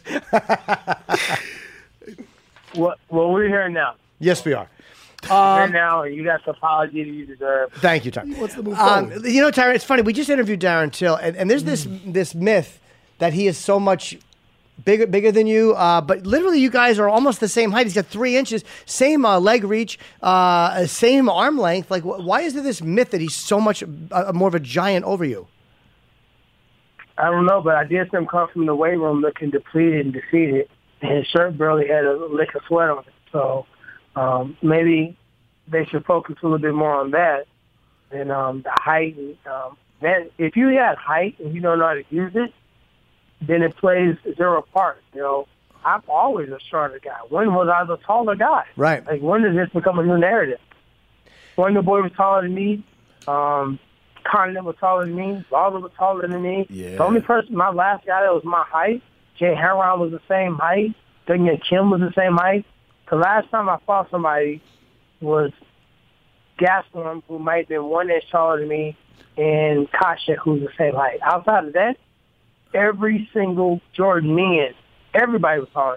What? Well, we're here now. Yes, we are. We're here now, and you got the apology that you deserve. Thank you, Tyron. What's the move Um, forward? you know, Tyron, it's funny. We just interviewed Darren Till, and, and there's this this myth that he is so much bigger bigger than you. Uh, but literally, you guys are almost the same height. He's got three inches, same uh, leg reach, uh, same arm length. Like, wh- why is there this myth that he's so much uh, more of a giant over you? I don't know, but I did see him come from the weight room looking depleted and defeated, and his shirt barely had a lick of sweat on it. So um, maybe they should focus a little bit more on that than um, the height. And, um, man, if you had height and you don't know how to use it, then it plays zero part. You know, I'm always a shorter guy. When was I the taller guy? Right. Like, when does this become a new narrative? Wonder Boy was taller than me. Um, Condon was taller than me. Lawler was taller than me. Yeah. The only person, my last guy that was my height, Jay Heron was the same height. Daniel Kim was the same height. The last time I fought somebody was Gastelum, who might have been one inch taller than me, and Kasha, who's the same height. Outside of that, every single Jordanian, everybody was taller.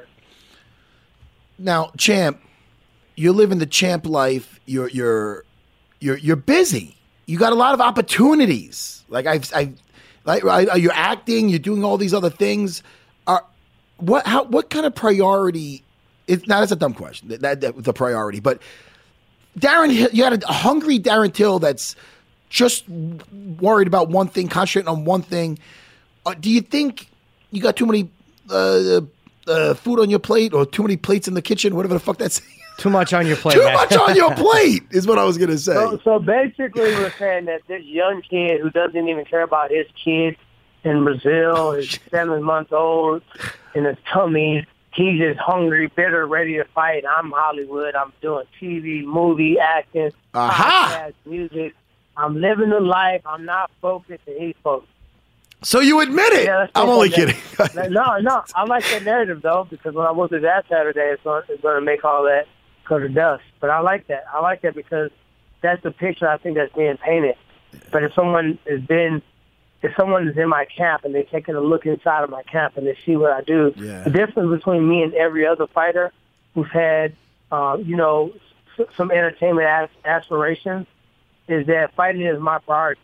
Now, Champ, you're living the champ life. You're you're you're you're busy. You got a lot of opportunities. Like I've, I, like I, you're acting. You're doing all these other things. Are what? How? What kind of priority? It's not. That's a dumb question. That, that, that the priority, but Darren, Hill- you got a hungry Darren Till that's just worried about one thing, concentrating on one thing. Uh, do you think you got too many uh, uh, food on your plate, or too many plates in the kitchen? Whatever the fuck that's. Too much on your plate. Too man. much on your plate is what I was going to say. So, so basically, we're saying that this young kid who doesn't even care about his kid in Brazil, is seven months old, in his tummy, he's just hungry, bitter, ready to fight. I'm Hollywood. I'm doing T V, movie, acting, Aha! podcast, music. I'm living the life. I'm not focused, and he's focused. So you admit it. Yeah, I'm only kidding. no, no. I like that narrative, though, because when I went to that Saturday, it's going, it's going to make all that go to dust. But I like that. I like that because that's the picture I think that's being painted. But if someone has been, if someone is in my camp and they're taking a look inside of my camp and they see what I do, Yeah. the difference between me and every other fighter who's had, uh, you know, s- some entertainment as- aspirations is that fighting is my priority.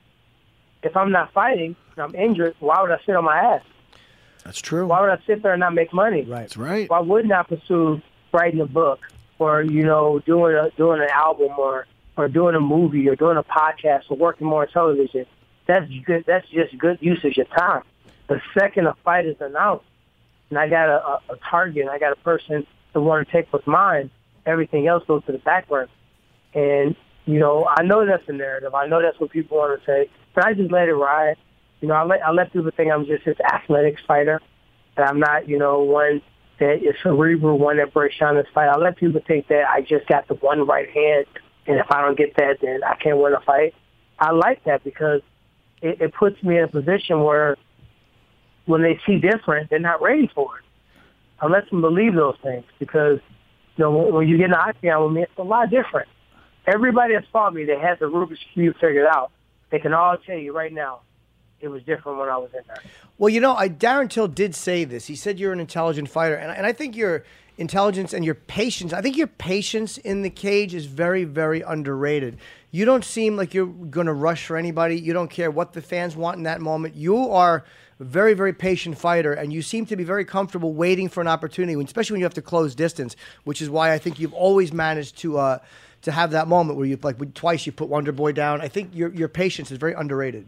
If I'm not fighting and I'm injured, why would I sit on my ass? That's true. Why would I sit there and not make money? Right. That's right. Why wouldn't I pursue writing a book or, you know, doing a doing an album or, or doing a movie or doing a podcast or working more on television? That's good. That's just good usage of time. The second a fight is announced and I got a, a, a target and I got a person to want to take what's mine, everything else goes to the back burner. And, you know, I know that's the narrative. I know that's what people want to say, but I just let it ride. You know, I let, I let people think I'm just this athletics fighter, that I'm not, you know, one that is cerebral, one that breaks down this fight. I let people think that I just got the one right hand, and if I don't get that, then I can't win a fight. I like that because it, it puts me in a position where when they see different, they're not ready for it. I let them believe those things because, you know, when, when you get in the octagon with me, it's a lot different. Everybody that's fought me, they had the Rubik's Cube figured out. They can all tell you right now, it was different when I was in there. Well, you know, I, Darren Till did say this. He said you're an intelligent fighter, and, and I think your intelligence and your patience, I think your patience in the cage is very, very underrated. You don't seem like you're going to rush for anybody. You don't care what the fans want in that moment. You are a very, very patient fighter, and you seem to be very comfortable waiting for an opportunity, especially when you have to close distance, which is why I think you've always managed to uh, to have that moment where you, like, twice you put Wonder Boy down. I think your your patience is very underrated.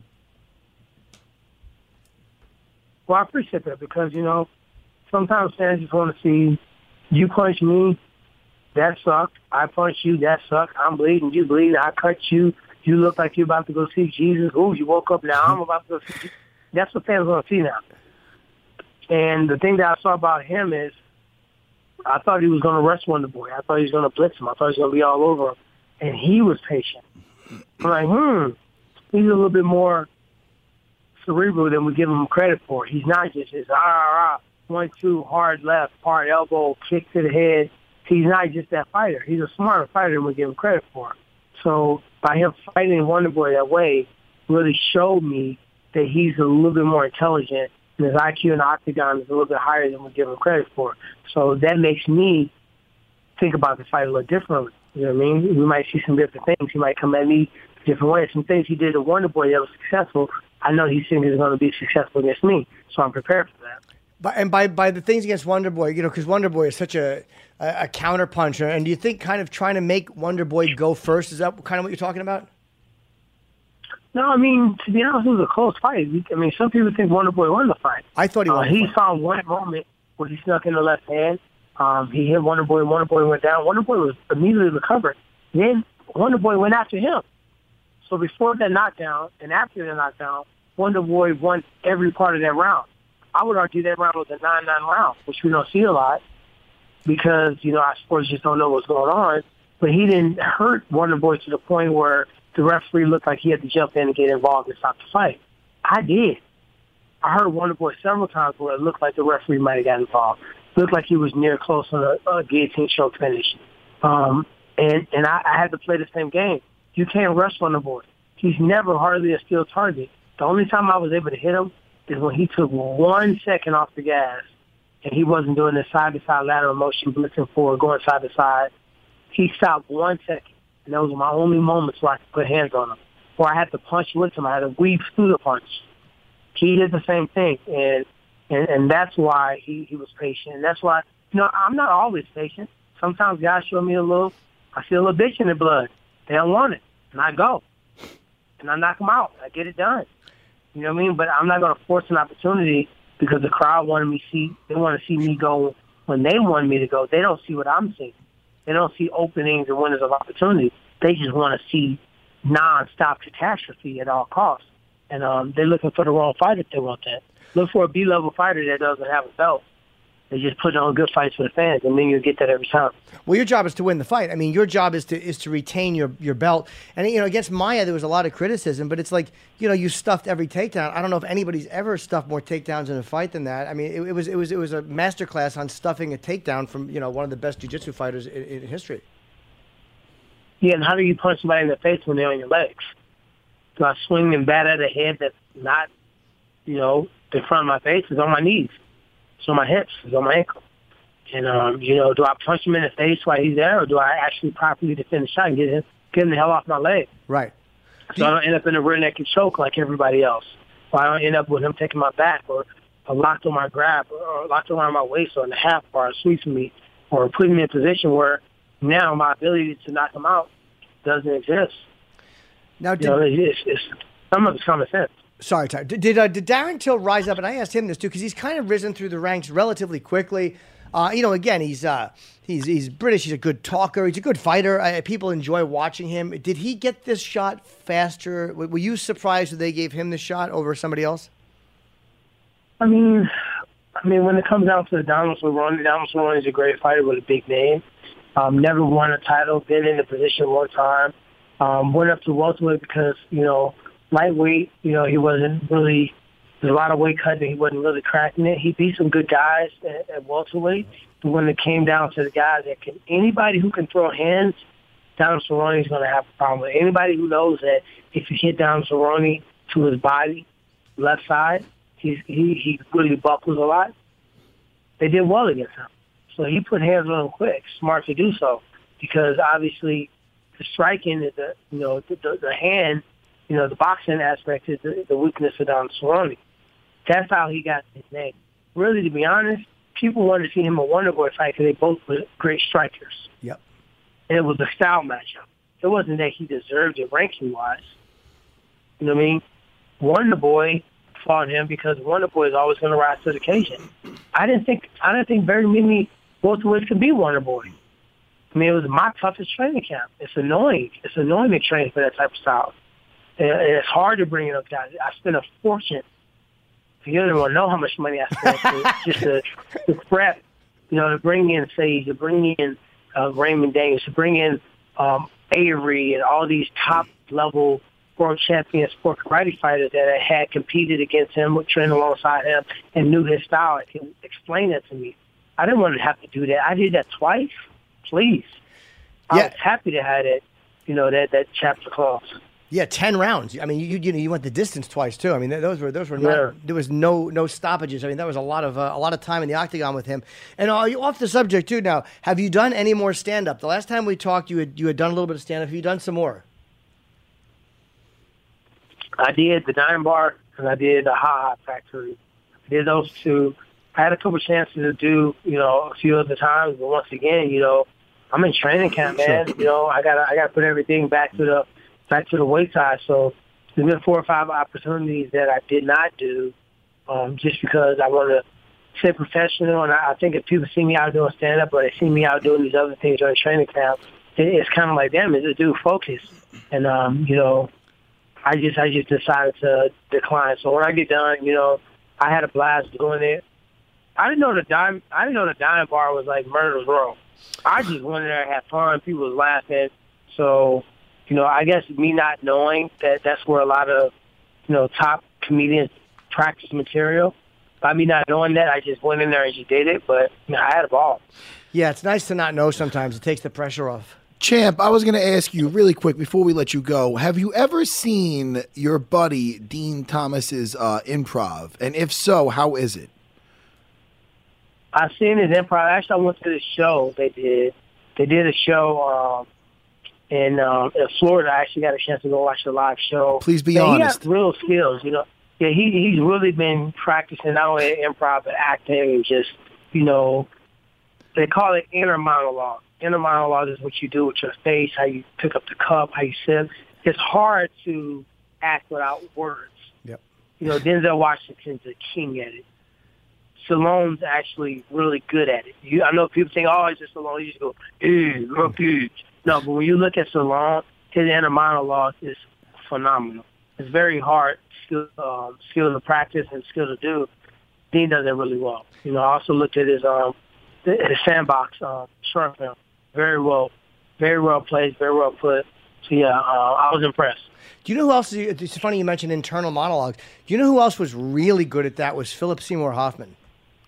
Well, I appreciate that because, you know, sometimes fans just want to see you punch me, that sucked. I punch you, that sucked. I'm bleeding, you bleeding. I cut you. You look like you're about to go see Jesus. Ooh, you woke up now. I'm about to go see Jesus. That's what fans want to see now. And the thing that I saw about him is I thought he was going to rush Wonder Boy. I thought he was going to blitz him. I thought he was going to be all over him. And he was patient. I'm like, hmm, he's a little bit more cerebral than we give him credit for. He's not just his ah, ah, ah, one, two, hard left, hard elbow, kick to the head. He's not just that fighter. He's a smarter fighter than we give him credit for. So by him fighting Wonder Boy that way really showed me that he's a little bit more intelligent and his I Q in the octagon is a little bit higher than we give him credit for. So that makes me think about the fight a little differently. You know what I mean? We might see some different things. He might come at me different ways. Some things he did to Wonder Boy that was successful, I know he's thinking he's going to be successful against me, so I'm prepared for that. By, and by by the things against Wonder Boy, you know, because Wonder Boy is such a, a, a counter puncher. And do you think kind of trying to make Wonder Boy go first, is that kind of what you're talking about? No, I mean, to be honest, it was a close fight. I mean, some people think Wonder Boy won the fight. I thought he won uh, the He fight. found one moment where he snuck in the left hand. Um, he hit Wonder Boy, Wonder Boy went down. Wonder Boy was immediately recovered. Then Wonder Boy went after him. So before that knockdown and after the knockdown, Wonder Boy won every part of that round. I would argue that round was a nine nine round, which we don't see a lot because, you know, our sports just don't know what's going on. But he didn't hurt Wonderboy to the point where the referee looked like he had to jump in and get involved and stop the fight. I did. I heard Wonderboy several times where it looked like the referee might have got involved. It looked like he was near close on a, a guillotine choke finish. Um, and and I, I had to play the same game. You can't rush Wonderboy. He's never hardly a steel target. The only time I was able to hit him is when he took one second off the gas and he wasn't doing the side-to-side lateral motion, blitzing forward, going side-to-side. He stopped one second, and those were my only moments where I could put hands on him. Or I had to punch with him. I had to weave through the punch. He did the same thing, and and, and that's why he, he was patient. And that's why, you know, I'm not always patient. Sometimes guys show me a little, I feel a little bitch in the blood. They don't want it, and I go. And I knock them out. I get it done. You know what I mean? But I'm not going to force an opportunity because the crowd wanted me to see, they want to see me go when they want me to go. They don't see what I'm seeing. They don't see openings and windows of opportunity. They just want to see nonstop catastrophe at all costs. And um, they're looking for the wrong fighter if they want that. Look for a B-level fighter that doesn't have a belt. They just put on good fights for the fans, and then you'll get that every time. Well, your job is to win the fight. I mean, your job is to is to retain your, your belt. And, you know, against Maia, there was a lot of criticism, but it's like, you know, you stuffed every takedown. I don't know if anybody's ever stuffed more takedowns in a fight than that. I mean, it, it was it was it was a masterclass on stuffing a takedown from, you know, one of the best jiu-jitsu fighters in, in history. Yeah, and how do you punch somebody in the face when they're on your legs? Do I swing and bat at a head that's not, you know, in front of my face? It's on my knees. It's on my hips. It's on my ankle. And, um, you know, do I punch him in the face while he's there, or do I actually properly defend the shot and get him, get him the hell off my leg? Right. So I don't end up in a rear naked choke like everybody else. Or I don't end up with him taking my back or, or locked on my grab or, or locked around my waist or in the half bar sweeping me or putting me in a position where now my ability to knock him out doesn't exist. Now, did, you know, it's, it's, some of it's common sense. Sorry, Ty. Did did, uh, did Darren Till rise up? And I asked him this too because he's kind of risen through the ranks relatively quickly. Uh, you know, again, he's uh, he's he's British. He's a good talker. He's a good fighter. Uh, people enjoy watching him. Did he get this shot faster? W- were you surprised that they gave him the shot over somebody else? I mean, I mean, when it comes down to the Donald Cerrone, Donald Cerrone is a great fighter with a big name. Um, never won a title. Been in the position one time. Um, went up to welterweight because, you know, lightweight, you know, he wasn't really, there's a lot of weight cutting, he wasn't really cracking it. He beat some good guys at, at welterweight, but when it came down to the guys that can, anybody who can throw hands, Donald Cerrone is going to have a problem with it. Anybody who knows that if you hit Donald Cerrone to his body, left side, he's, he, he really buckles a lot. They did well against him. So he put hands on him quick, smart to do so, because obviously the striking is the, you know, the, the, the hand, you know, the boxing aspect is the, the weakness of Donald Cerrone. That's how he got his name. Really, to be honest, people wanted to see him a Wonderboy fight because they both were great strikers. Yep. And it was a style matchup. It wasn't that he deserved it ranking-wise. You know what I mean? Wonderboy fought him because Wonderboy is always going to rise to the occasion. I didn't think I didn't think very many welterweights could be Wonderboy. I mean, it was my toughest training camp. It's annoying. It's annoying to train for that type of style. And it's hard to bring in those guys. I spent a fortune. You don't even know how much money I spent to, just to, to prep, you know, to bring in Sage, to bring in uh, Raymond Daniels, to bring in um, Avery and all these top-level world champion sport karate fighters that had competed against him, trained alongside him, and knew his style and can explain that to me. I didn't want to have to do that. I did that twice. Please. I Yeah. was happy to have that, you know, that, that chapter clause. Yeah, ten rounds. I mean, you you know you went the distance twice too. I mean, those were those were not, Yeah. there was no no stoppages. I mean, that was a lot of uh, a lot of time in the octagon with him. And uh, you off the subject too. Now, have you done any more stand up? The last time we talked, you had you had done a little bit of stand up. Have you done some more? I did the Dime Bar and I did the Ha Ha Factory. I did those two. I had a couple chances to do, you know, a few other times, but once again, you know, I'm in training camp, man. You know, I got I got to put everything back to the back to the weight side. So there's been four or five opportunities that I did not do, um, just because I want to stay professional. And I, I think if people see me out doing stand up or they see me out doing these other things during training camp, it, it's kind of like, damn, is this dude focused? And um, you know, I just I just decided to decline. So when I get done, you know, I had a blast doing it. I didn't know the dime. I didn't know the dime bar was like Murder's Row. I just went in there and had fun. People was laughing. So, you know, I guess me not knowing that that's where a lot of, you know, top comedians practice material. By me not knowing that, I just went in there and just did it. But you know, I had a ball. Yeah, it's nice to not know sometimes. It takes the pressure off. Champ, I was going to ask you really quick before we let you go. Have you ever seen your buddy Dean Thomas's uh, improv? And if so, how is it? I've seen his improv. Actually, I went to this show they did. They did a show um, in, um, in Florida. I actually got a chance to go watch the live show. Please be yeah, honest. He has real skills, you know. Yeah, he he's really been practicing not only improv but acting and just, you know, they call it inner monologue. Inner monologue is what you do with your face, how you pick up the cup, how you sip. It's hard to act without words. Yep. You know, Denzel Washington's a king at it. Stallone's actually really good at it. You, I know people think, oh, it's just Stallone. You just go, hey, look huge. No, but when you look at Stallone, his inner monologue is phenomenal. It's very hard skill, um, skill to practice and skill to do. Dean does it really well. You know, I also looked at his um, his Sandbox um, short film. Very well, very well played, very well put. So yeah, uh, I was impressed. Do you know who else? Is, it's funny you mentioned internal monologues. Do you know who else was really good at that? Was Philip Seymour Hoffman.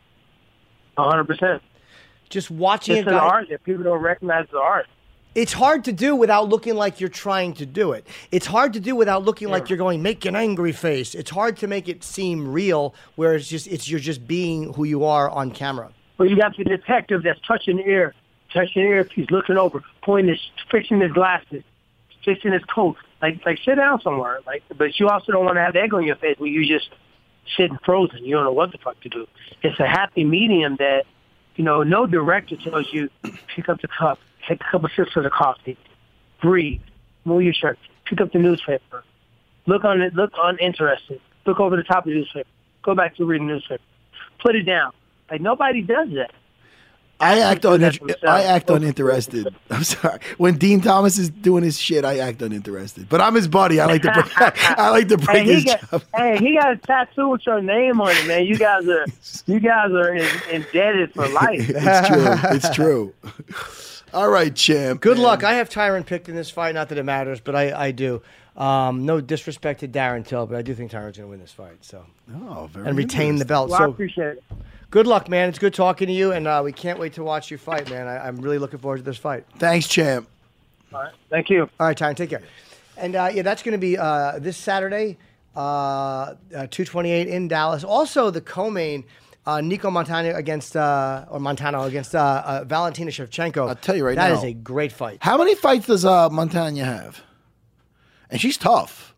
A hundred percent. Just watching it's a an guy. art that people don't recognize the art. It's hard to do without looking like you're trying to do it. It's hard to do without looking yeah. like you're going, make an angry face. It's hard to make it seem real, where it's just it's you're just being who you are on camera. Well, you got the detective that's touching the ear, touching the ear. He's looking over, pointing, his, fixing his glasses, fixing his coat. Like, like sit down somewhere. Like, but you also don't want to have egg on your face where you just sitting frozen. You don't know what the fuck to do. It's a happy medium that, you know, no director tells you pick up the cup, take a couple sips of the coffee, breathe, move your shirt, pick up the newspaper, look on it, look uninterested, look over the top of the newspaper, go back to reading the newspaper, put it down. Like, nobody does that. I act on I act uninterested. I'm sorry. When Dean Thomas is doing his shit, I act uninterested. But I'm his buddy. I like to break, I like to break hey, his got, job. Hey, he got a tattoo with your name on it, man. You guys are you guys are in, indebted for life. It's true. It's true. All right, champ. Good man. luck. I have Tyron picked in this fight. Not that it matters, but I, I do. Um, no disrespect to Darren Till, but I do think Tyron's going to win this fight. So, oh, very and retain the belt. Well, so, I appreciate it. Good luck, man. It's good talking to you, and uh, we can't wait to watch you fight, man. I, I'm really looking forward to this fight. Thanks, champ. All right. Thank you. All right, Tyron, take care. And, uh, yeah, that's going to be uh, this Saturday, uh, uh, two twenty-eight in Dallas. Also, the co-main, uh, Nico Montano against, uh, or Montano against uh, uh, Valentina Shevchenko. I'll tell you right that now. That is a great fight. How many fights does uh, Montano have? And she's tough.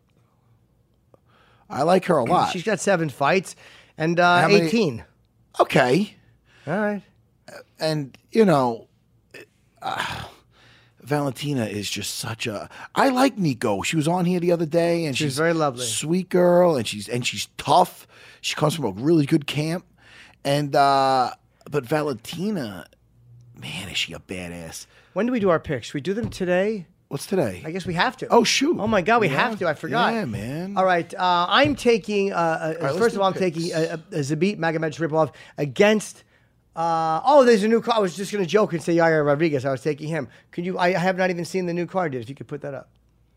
I like her a lot. She's got seven fights and uh, many- eighteen. Okay. All right. And, you know, uh, Valentina is just such a... I like Nico. She was on here the other day, and she's, she's very lovely. Sweet girl, and she's and she's tough. She comes from a really good camp. And, uh, but Valentina, man, is she a badass. When do we do our picks? Should we do them today? What's today? I guess we have to. Oh, shoot. Oh, my God, we Yeah. have to. I forgot. Yeah, man. All right. Uh, I'm taking, uh, uh, right, first of all, I'm picks. taking uh, uh, Zabit Magomed Sharipov against, uh, oh, there's a new card. I was just going to joke and say Yair Rodriguez. I was taking him. Could you, I have not even seen the new card yet. If you could put that up.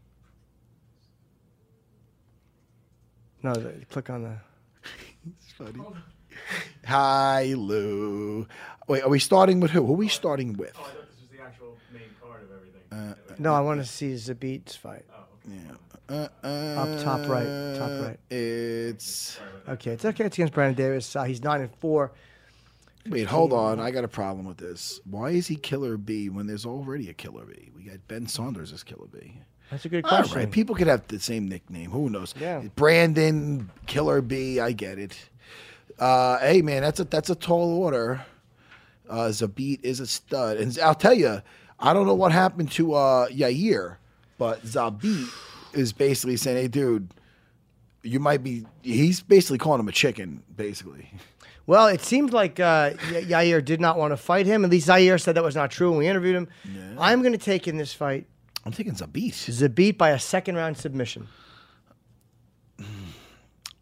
No, the, click on the. It's funny. Hi, Lou. Wait, are we starting with who? Who are we starting with? Oh, I thought this was the actual main card of everything. Uh, No, I want to see Zabit's fight. Oh, yeah. Uh, uh, Up top right, top right. It's... Okay, it's okay. It's against Brandon Davis. Uh, he's nine and four. Wait, hold on. I got a problem with this. Why is he Killer B when there's already a Killer B? We got Ben Saunders as Killer B. That's a good All question. right, people could have the same nickname. Who knows? Yeah. Brandon, Killer B, I get it. Uh, hey, man, that's a that's a tall order. Uh, Zabit is a stud. And I'll tell you, I don't know what happened to uh, Yair, but Zabit is basically saying, hey, dude, you might be, he's basically calling him a chicken, basically. Well, it seems like uh, Y- Yair did not want to fight him. At least Yair said that was not true when we interviewed him. Yeah. I'm going to take in this fight I'm thinking Zabit. Zabit by a second round submission.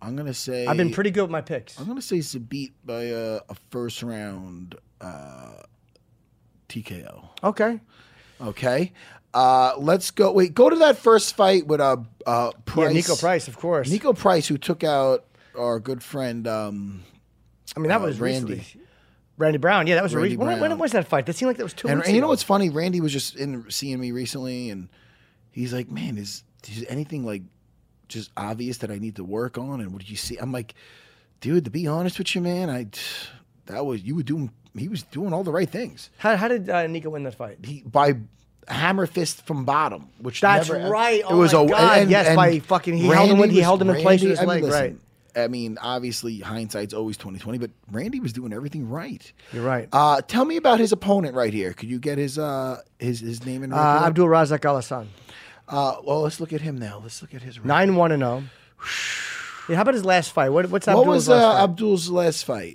I'm gonna say I've been pretty good with my picks. I'm gonna say Zabit by a, a first round uh, T K O. Okay. Okay. Uh, let's go. Wait, go to that first fight with uh, uh, Price. Yeah, Nico Price, of course. Nico Price, who took out our good friend. Um, I mean, that uh, was Randy. recently. Randy Brown. Yeah, that was Randy a re- when, when was that fight? That seemed like that was two and, weeks and you ago. know what's funny? Randy was just in seeing me recently, and he's like, "Man, is, is anything like just obvious that I need to work on?" And what did you see? I'm like, "Dude, to be honest with you, man, I that was you were doing. He was doing all the right things. How, how did uh, Nico win that fight? He by hammer fist from bottom, which That's never, right. Oh it was my a, God. And, yes, and by fucking he Randy held him. In, he was- held him in place with his Randy- I leg. mean, Right. listen, I mean, obviously, hindsight's always twenty twenty, but Randy was doing everything right. You're right. Uh, tell me about his opponent right here. Could you get his uh, his his name and Uh, record? Abdul Razak Alasan. Uh, well, let's look at him now. Let's look at his record. Nine one and zero. Yeah, how about his last fight? What, what's What Abdul's was last uh, fight? Abdul's last fight?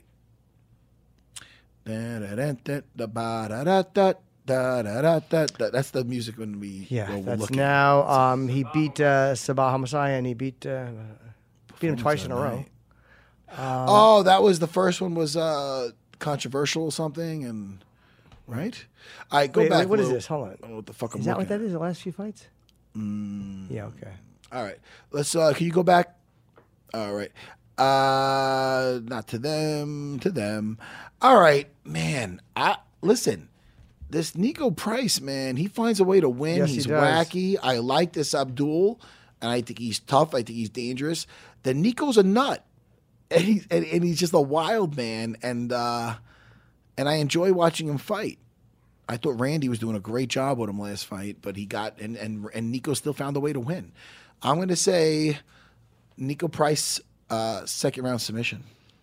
That's the music when we Yeah, well, we're that's looking. now. Um, he beat uh, Sabah Hamasai and he beat uh, beat him twice in a row. Um, Oh, that was the first one was uh, controversial or something, and right? All right, go wait, back. wait, what is Lou. this? Hold on. I don't know what the fuck I'm Is that what looking that is? The last few fights? Mm. Yeah. Okay. All right, let's. Uh, can you go back? All right. Uh, not to them. To them. All right, man. I listen. This Nico Price, man, he finds a way to win. Yes, he he's does. wacky. I like this Abdul, and I think he's tough. I think he's dangerous. Then Nico's a nut, and he's and, and he's just a wild man, and uh, and I enjoy watching him fight. I thought Randy was doing a great job with him last fight, but he got and and and Nico still found a way to win. I'm going to say Nico Price, uh, second round submission.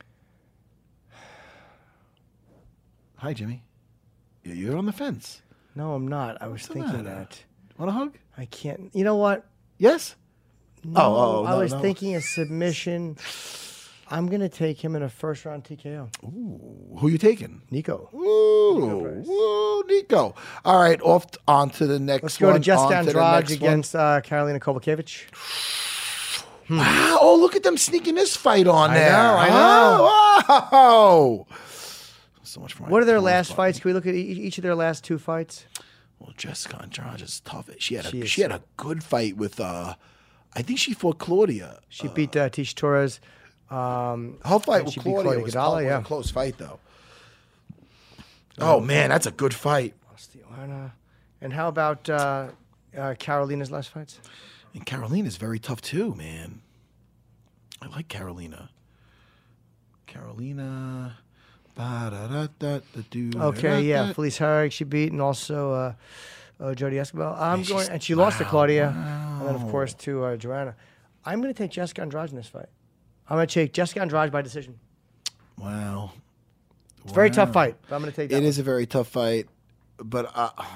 Hi, Jimmy. You're on the fence. No, I'm not. I was What's the thinking matter? that. Want a hug? I can't. You know what? Yes. No, Oh, oh, I no, was no. thinking a submission. I'm gonna take him in a first round T K O. Ooh, who you taking? Nico. Ooh, Ooh, Nico. All right, off t- on to the next Let's go one. to Jessica on to the Andrade next one. against uh, Karolina Kovacevic. Wow! Oh, look at them sneaking this fight on I there. know, I know. Oh, wow. So much for my What are their applause last button. fights? Can we look at e- each of their last two fights? Well, Jessica Andrade is tough. She had a She she, is. had a good fight with. uh I think she fought Claudia. She beat uh, Tisha Torres. Um, Her fight and with she beat Claudia, Claudia was, Gadala, tough. It was yeah. a close fight though. Oh man, that's a good fight. Osteoarna. And how about uh, uh, Carolina's last fights? And Carolina's very tough too, man. I like Carolina. Carolina. Okay, yeah, Felice Herrig she beat, and also uh, uh, Jody Escobar. I'm Man, going, she's- and she lost to wow, Claudia, and then of wow. course to uh, Joanna. I'm going to take Jessica Andrade in this fight. I'm going to take Jessica Andrade by decision. Wow. It's a very Wow. tough fight, but I'm going to take that. It one. is a very tough fight, but uh, oh,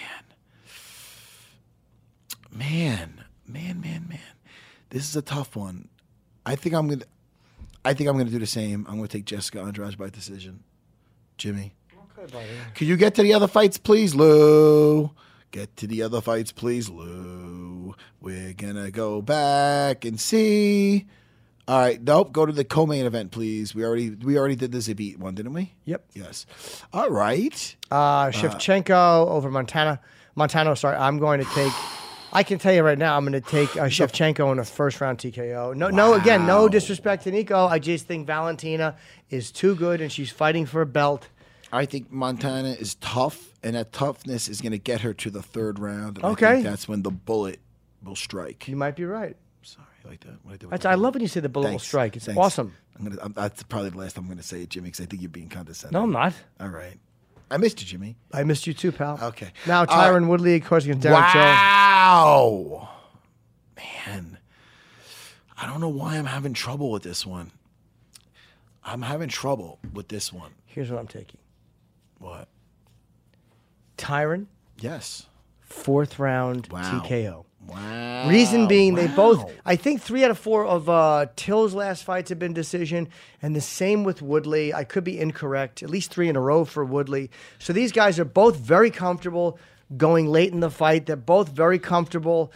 man, man, man, man, man, this is a tough one. I think I'm gonna, I think I'm gonna do the same. I'm gonna take Jessica Andrade by decision. Jimmy, Okay, buddy. can you get to the other fights, please, Lou? Get to the other fights, please, Lou. We're gonna go back and see. All right, nope. Go to the co-main event, please. We already we already did the Zabit one, didn't we? Yep. Yes. All right. Uh, Shevchenko over Montana. Montano, sorry. I'm going to take. I can tell you right now, I'm going to take uh, Shevchenko in a first round T K O. No, no. Again, no disrespect to Nico. I just think Valentina is too good, and she's fighting for a belt. I think Montana is tough, and that toughness is going to get her to the third round. And I Okay. think that's when the bullet will strike. You might be right. Sorry, I like that. What I, did with That's, the I bullet. love when you say the bullet will Thanks. strike. It's Thanks. awesome. I'm gonna. I'm, that's probably the last time I'm going to say it, Jimmy, because I think you're being condescending. No, I'm not. All right. I missed you, Jimmy. I missed you too, pal. Okay. Now All Tyron right. Woodley, of course, against Darren Till. Wow. Man. I don't know why I'm having trouble with this one. I'm having trouble with this one. Here's what I'm taking. What? Tyron, Yes. fourth round Wow. T K O. Wow. Reason being, they both, Wow. I think three out of four of uh, Till's last fights have been decision, and the same with Woodley. I could be incorrect. At least three in a row for Woodley. So these guys are both very comfortable going late in the fight. They're both very comfortable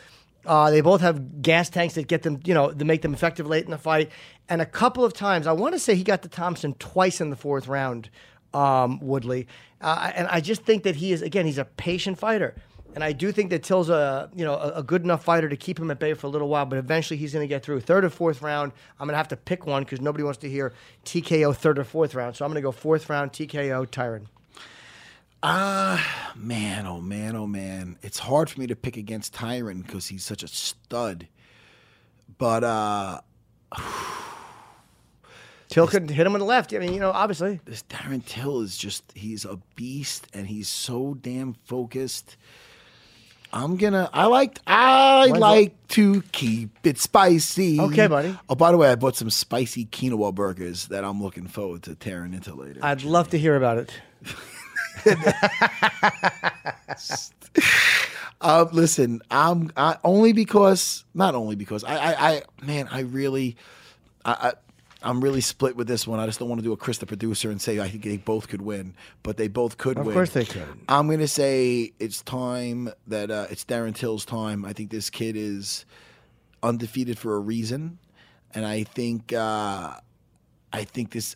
Uh, they both have gas tanks that get them, you know, to make them effective late in the fight. And a couple of times, I want to say he got to Thompson twice in the fourth round, um, Woodley. Uh, and I just think that he is, again, he's a patient fighter. And I do think that Till's a, you know, a, a good enough fighter to keep him at bay for a little while, but eventually he's going to get through. Third or fourth round, I'm going to have to pick one because nobody wants to hear T K O third or fourth round. So I'm going to go fourth round, T K O, Tyron. Ah, uh, man, oh man, oh man. It's hard for me to pick against Tyron because he's such a stud. But uh Till could hit him on the left. I mean, you know, obviously. This Darren Till is just, he's a beast and he's so damn focused. I'm gonna, I like, I When's like that? to keep it spicy. Okay, buddy. Oh, by the way, I bought some spicy quinoa burgers that I'm looking forward to tearing into later. I'd love to hear about it. uh, listen, I'm I, only because, not only because, I, I, I man, I really, I, I, I'm really split with this one. I just don't want to do a Chris the producer and say I think they both could win, but they both could of win. Of course they could. I'm going to say it's time that uh, it's Darren Till's time. I think this kid is undefeated for a reason, and I think uh, I think this.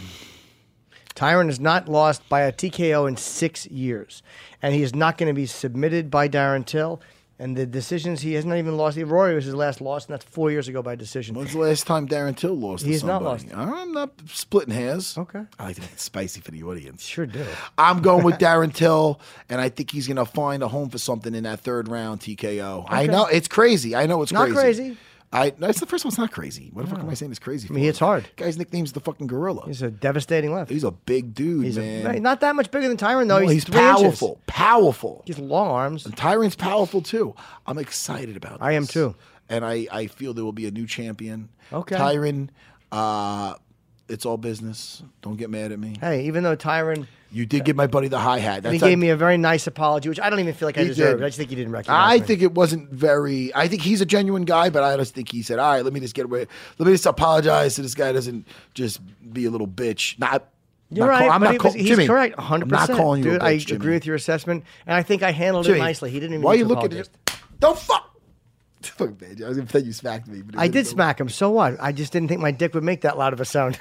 Tyron has not lost by a T K O in six years, and he is not going to be submitted by Darren Till. And the decisions, he has not even lost. Rory was his last loss, and that's four years ago by decision. When's the last time Darren Till lost He's to somebody? not lost. I'm not splitting hairs. Okay. I like to make it spicy for the audience. Sure do. I'm going with Darren Till, and I think he's going to find a home for something in that third round T K O. Okay. I know, it's crazy. I know it's not crazy. Not crazy. I, that's the first one's not crazy. What the no. fuck am I saying is crazy for? I mean, it's hard. The guy's nickname's the fucking gorilla. He's a devastating left. He's a big dude, he's man. A, not that much bigger than Tyron, though. No, he's he's powerful. Inches. Powerful. He's long arms. And Tyron's powerful, too. I'm excited about this. I am, too. And I, I feel there will be a new champion. Okay. Tyron, uh, it's all business. Don't get mad at me. Hey, even though Tyron... You did give my buddy the hi-hat. That's he gave a, me a very nice apology, which I don't even feel like I deserved. Did. I just think he didn't recognize I me. think it wasn't very... I think he's a genuine guy, but I just think he said, all right, let me just get away. Let me just apologize so this guy doesn't just be a little bitch. Not... You're not right, call, I'm but not he call, was, he's Jimmy, correct, one hundred percent. I'm not calling you Dude, a bitch, I Jimmy. agree with your assessment, and I think I handled Jimmy, it nicely. He didn't even why need you to looking at apologize. it? Don't fuck... Fuck, man. I was going to pretend you smacked me. But I did smack him. So what? I just didn't think my dick would make that loud of a sound.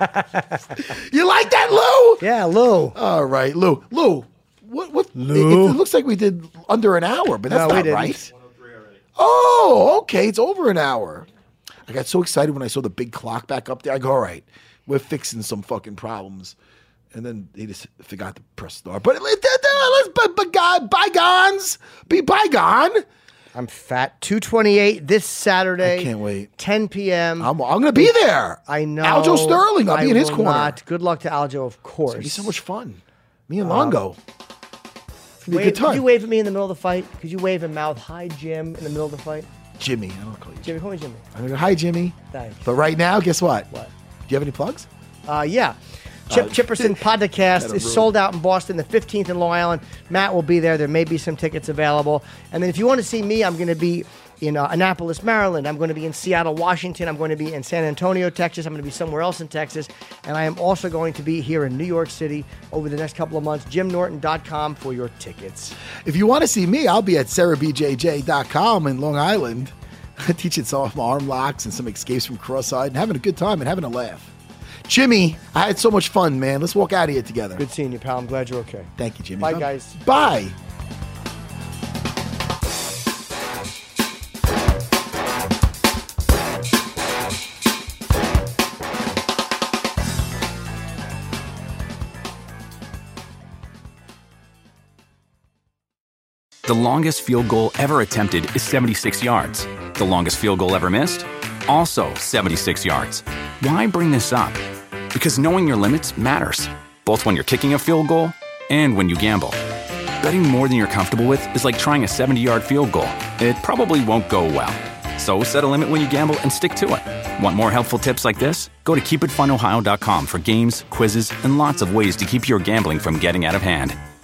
You like that, Lou? Yeah, Lou. All right, Lou. Lou, what? What? Lou? It, it looks like we did under an hour, but that's no, not we right. Oh, okay. It's over an hour. I got so excited when I saw the big clock back up there. I go, all right, we're fixing some fucking problems. And then he just forgot to press start. But let's bygones be bygone. I'm fat. two twenty-eight this Saturday. I can't wait. ten p.m. I'm, I'm going to be there. I know. Aljo Sterling. I'll I be in his will corner. Not. Good luck to Aljo, of course. It's going to be so much fun. Me and Longo. Um, it's going to be a wave, good time. Could you wave at me in the middle of the fight? Could you wave and mouth, hi, Jim, in the middle of the fight? Jimmy. I don't call you Jimmy. Jimmy, call me Jimmy. I'm going to go, hi, Jimmy. Thanks. But right now, guess what? What? Do you have any plugs? Uh, yeah. Chip Uh, Chipperson podcast is ruin. sold out in Boston, the fifteenth in Long Island. Matt will be there. There may be some tickets available. And then if you want to see me, I'm going to be in uh, Annapolis, Maryland. I'm going to be in Seattle, Washington. I'm going to be in San Antonio, Texas. I'm going to be somewhere else in Texas. And I am also going to be here in New York City over the next couple of months. jim norton dot com for your tickets. If you want to see me, I'll be at sarah b j j dot com in Long Island. Teaching some arm locks and some escapes from cross-side and having a good time and having a laugh. Jimmy, I had so much fun, man. Let's walk out of here together. Good seeing you, pal. I'm glad you're okay. Thank you, Jimmy. Bye, guys. Bye. The longest field goal ever attempted is seventy-six yards. The longest field goal ever missed? Also seventy-six yards. Why bring this up? Because knowing your limits matters, both when you're kicking a field goal and when you gamble. Betting more than you're comfortable with is like trying a seventy-yard field goal. It probably won't go well. So set a limit when you gamble and stick to it. Want more helpful tips like this? Go to keep it fun ohio dot com for games, quizzes, and lots of ways to keep your gambling from getting out of hand.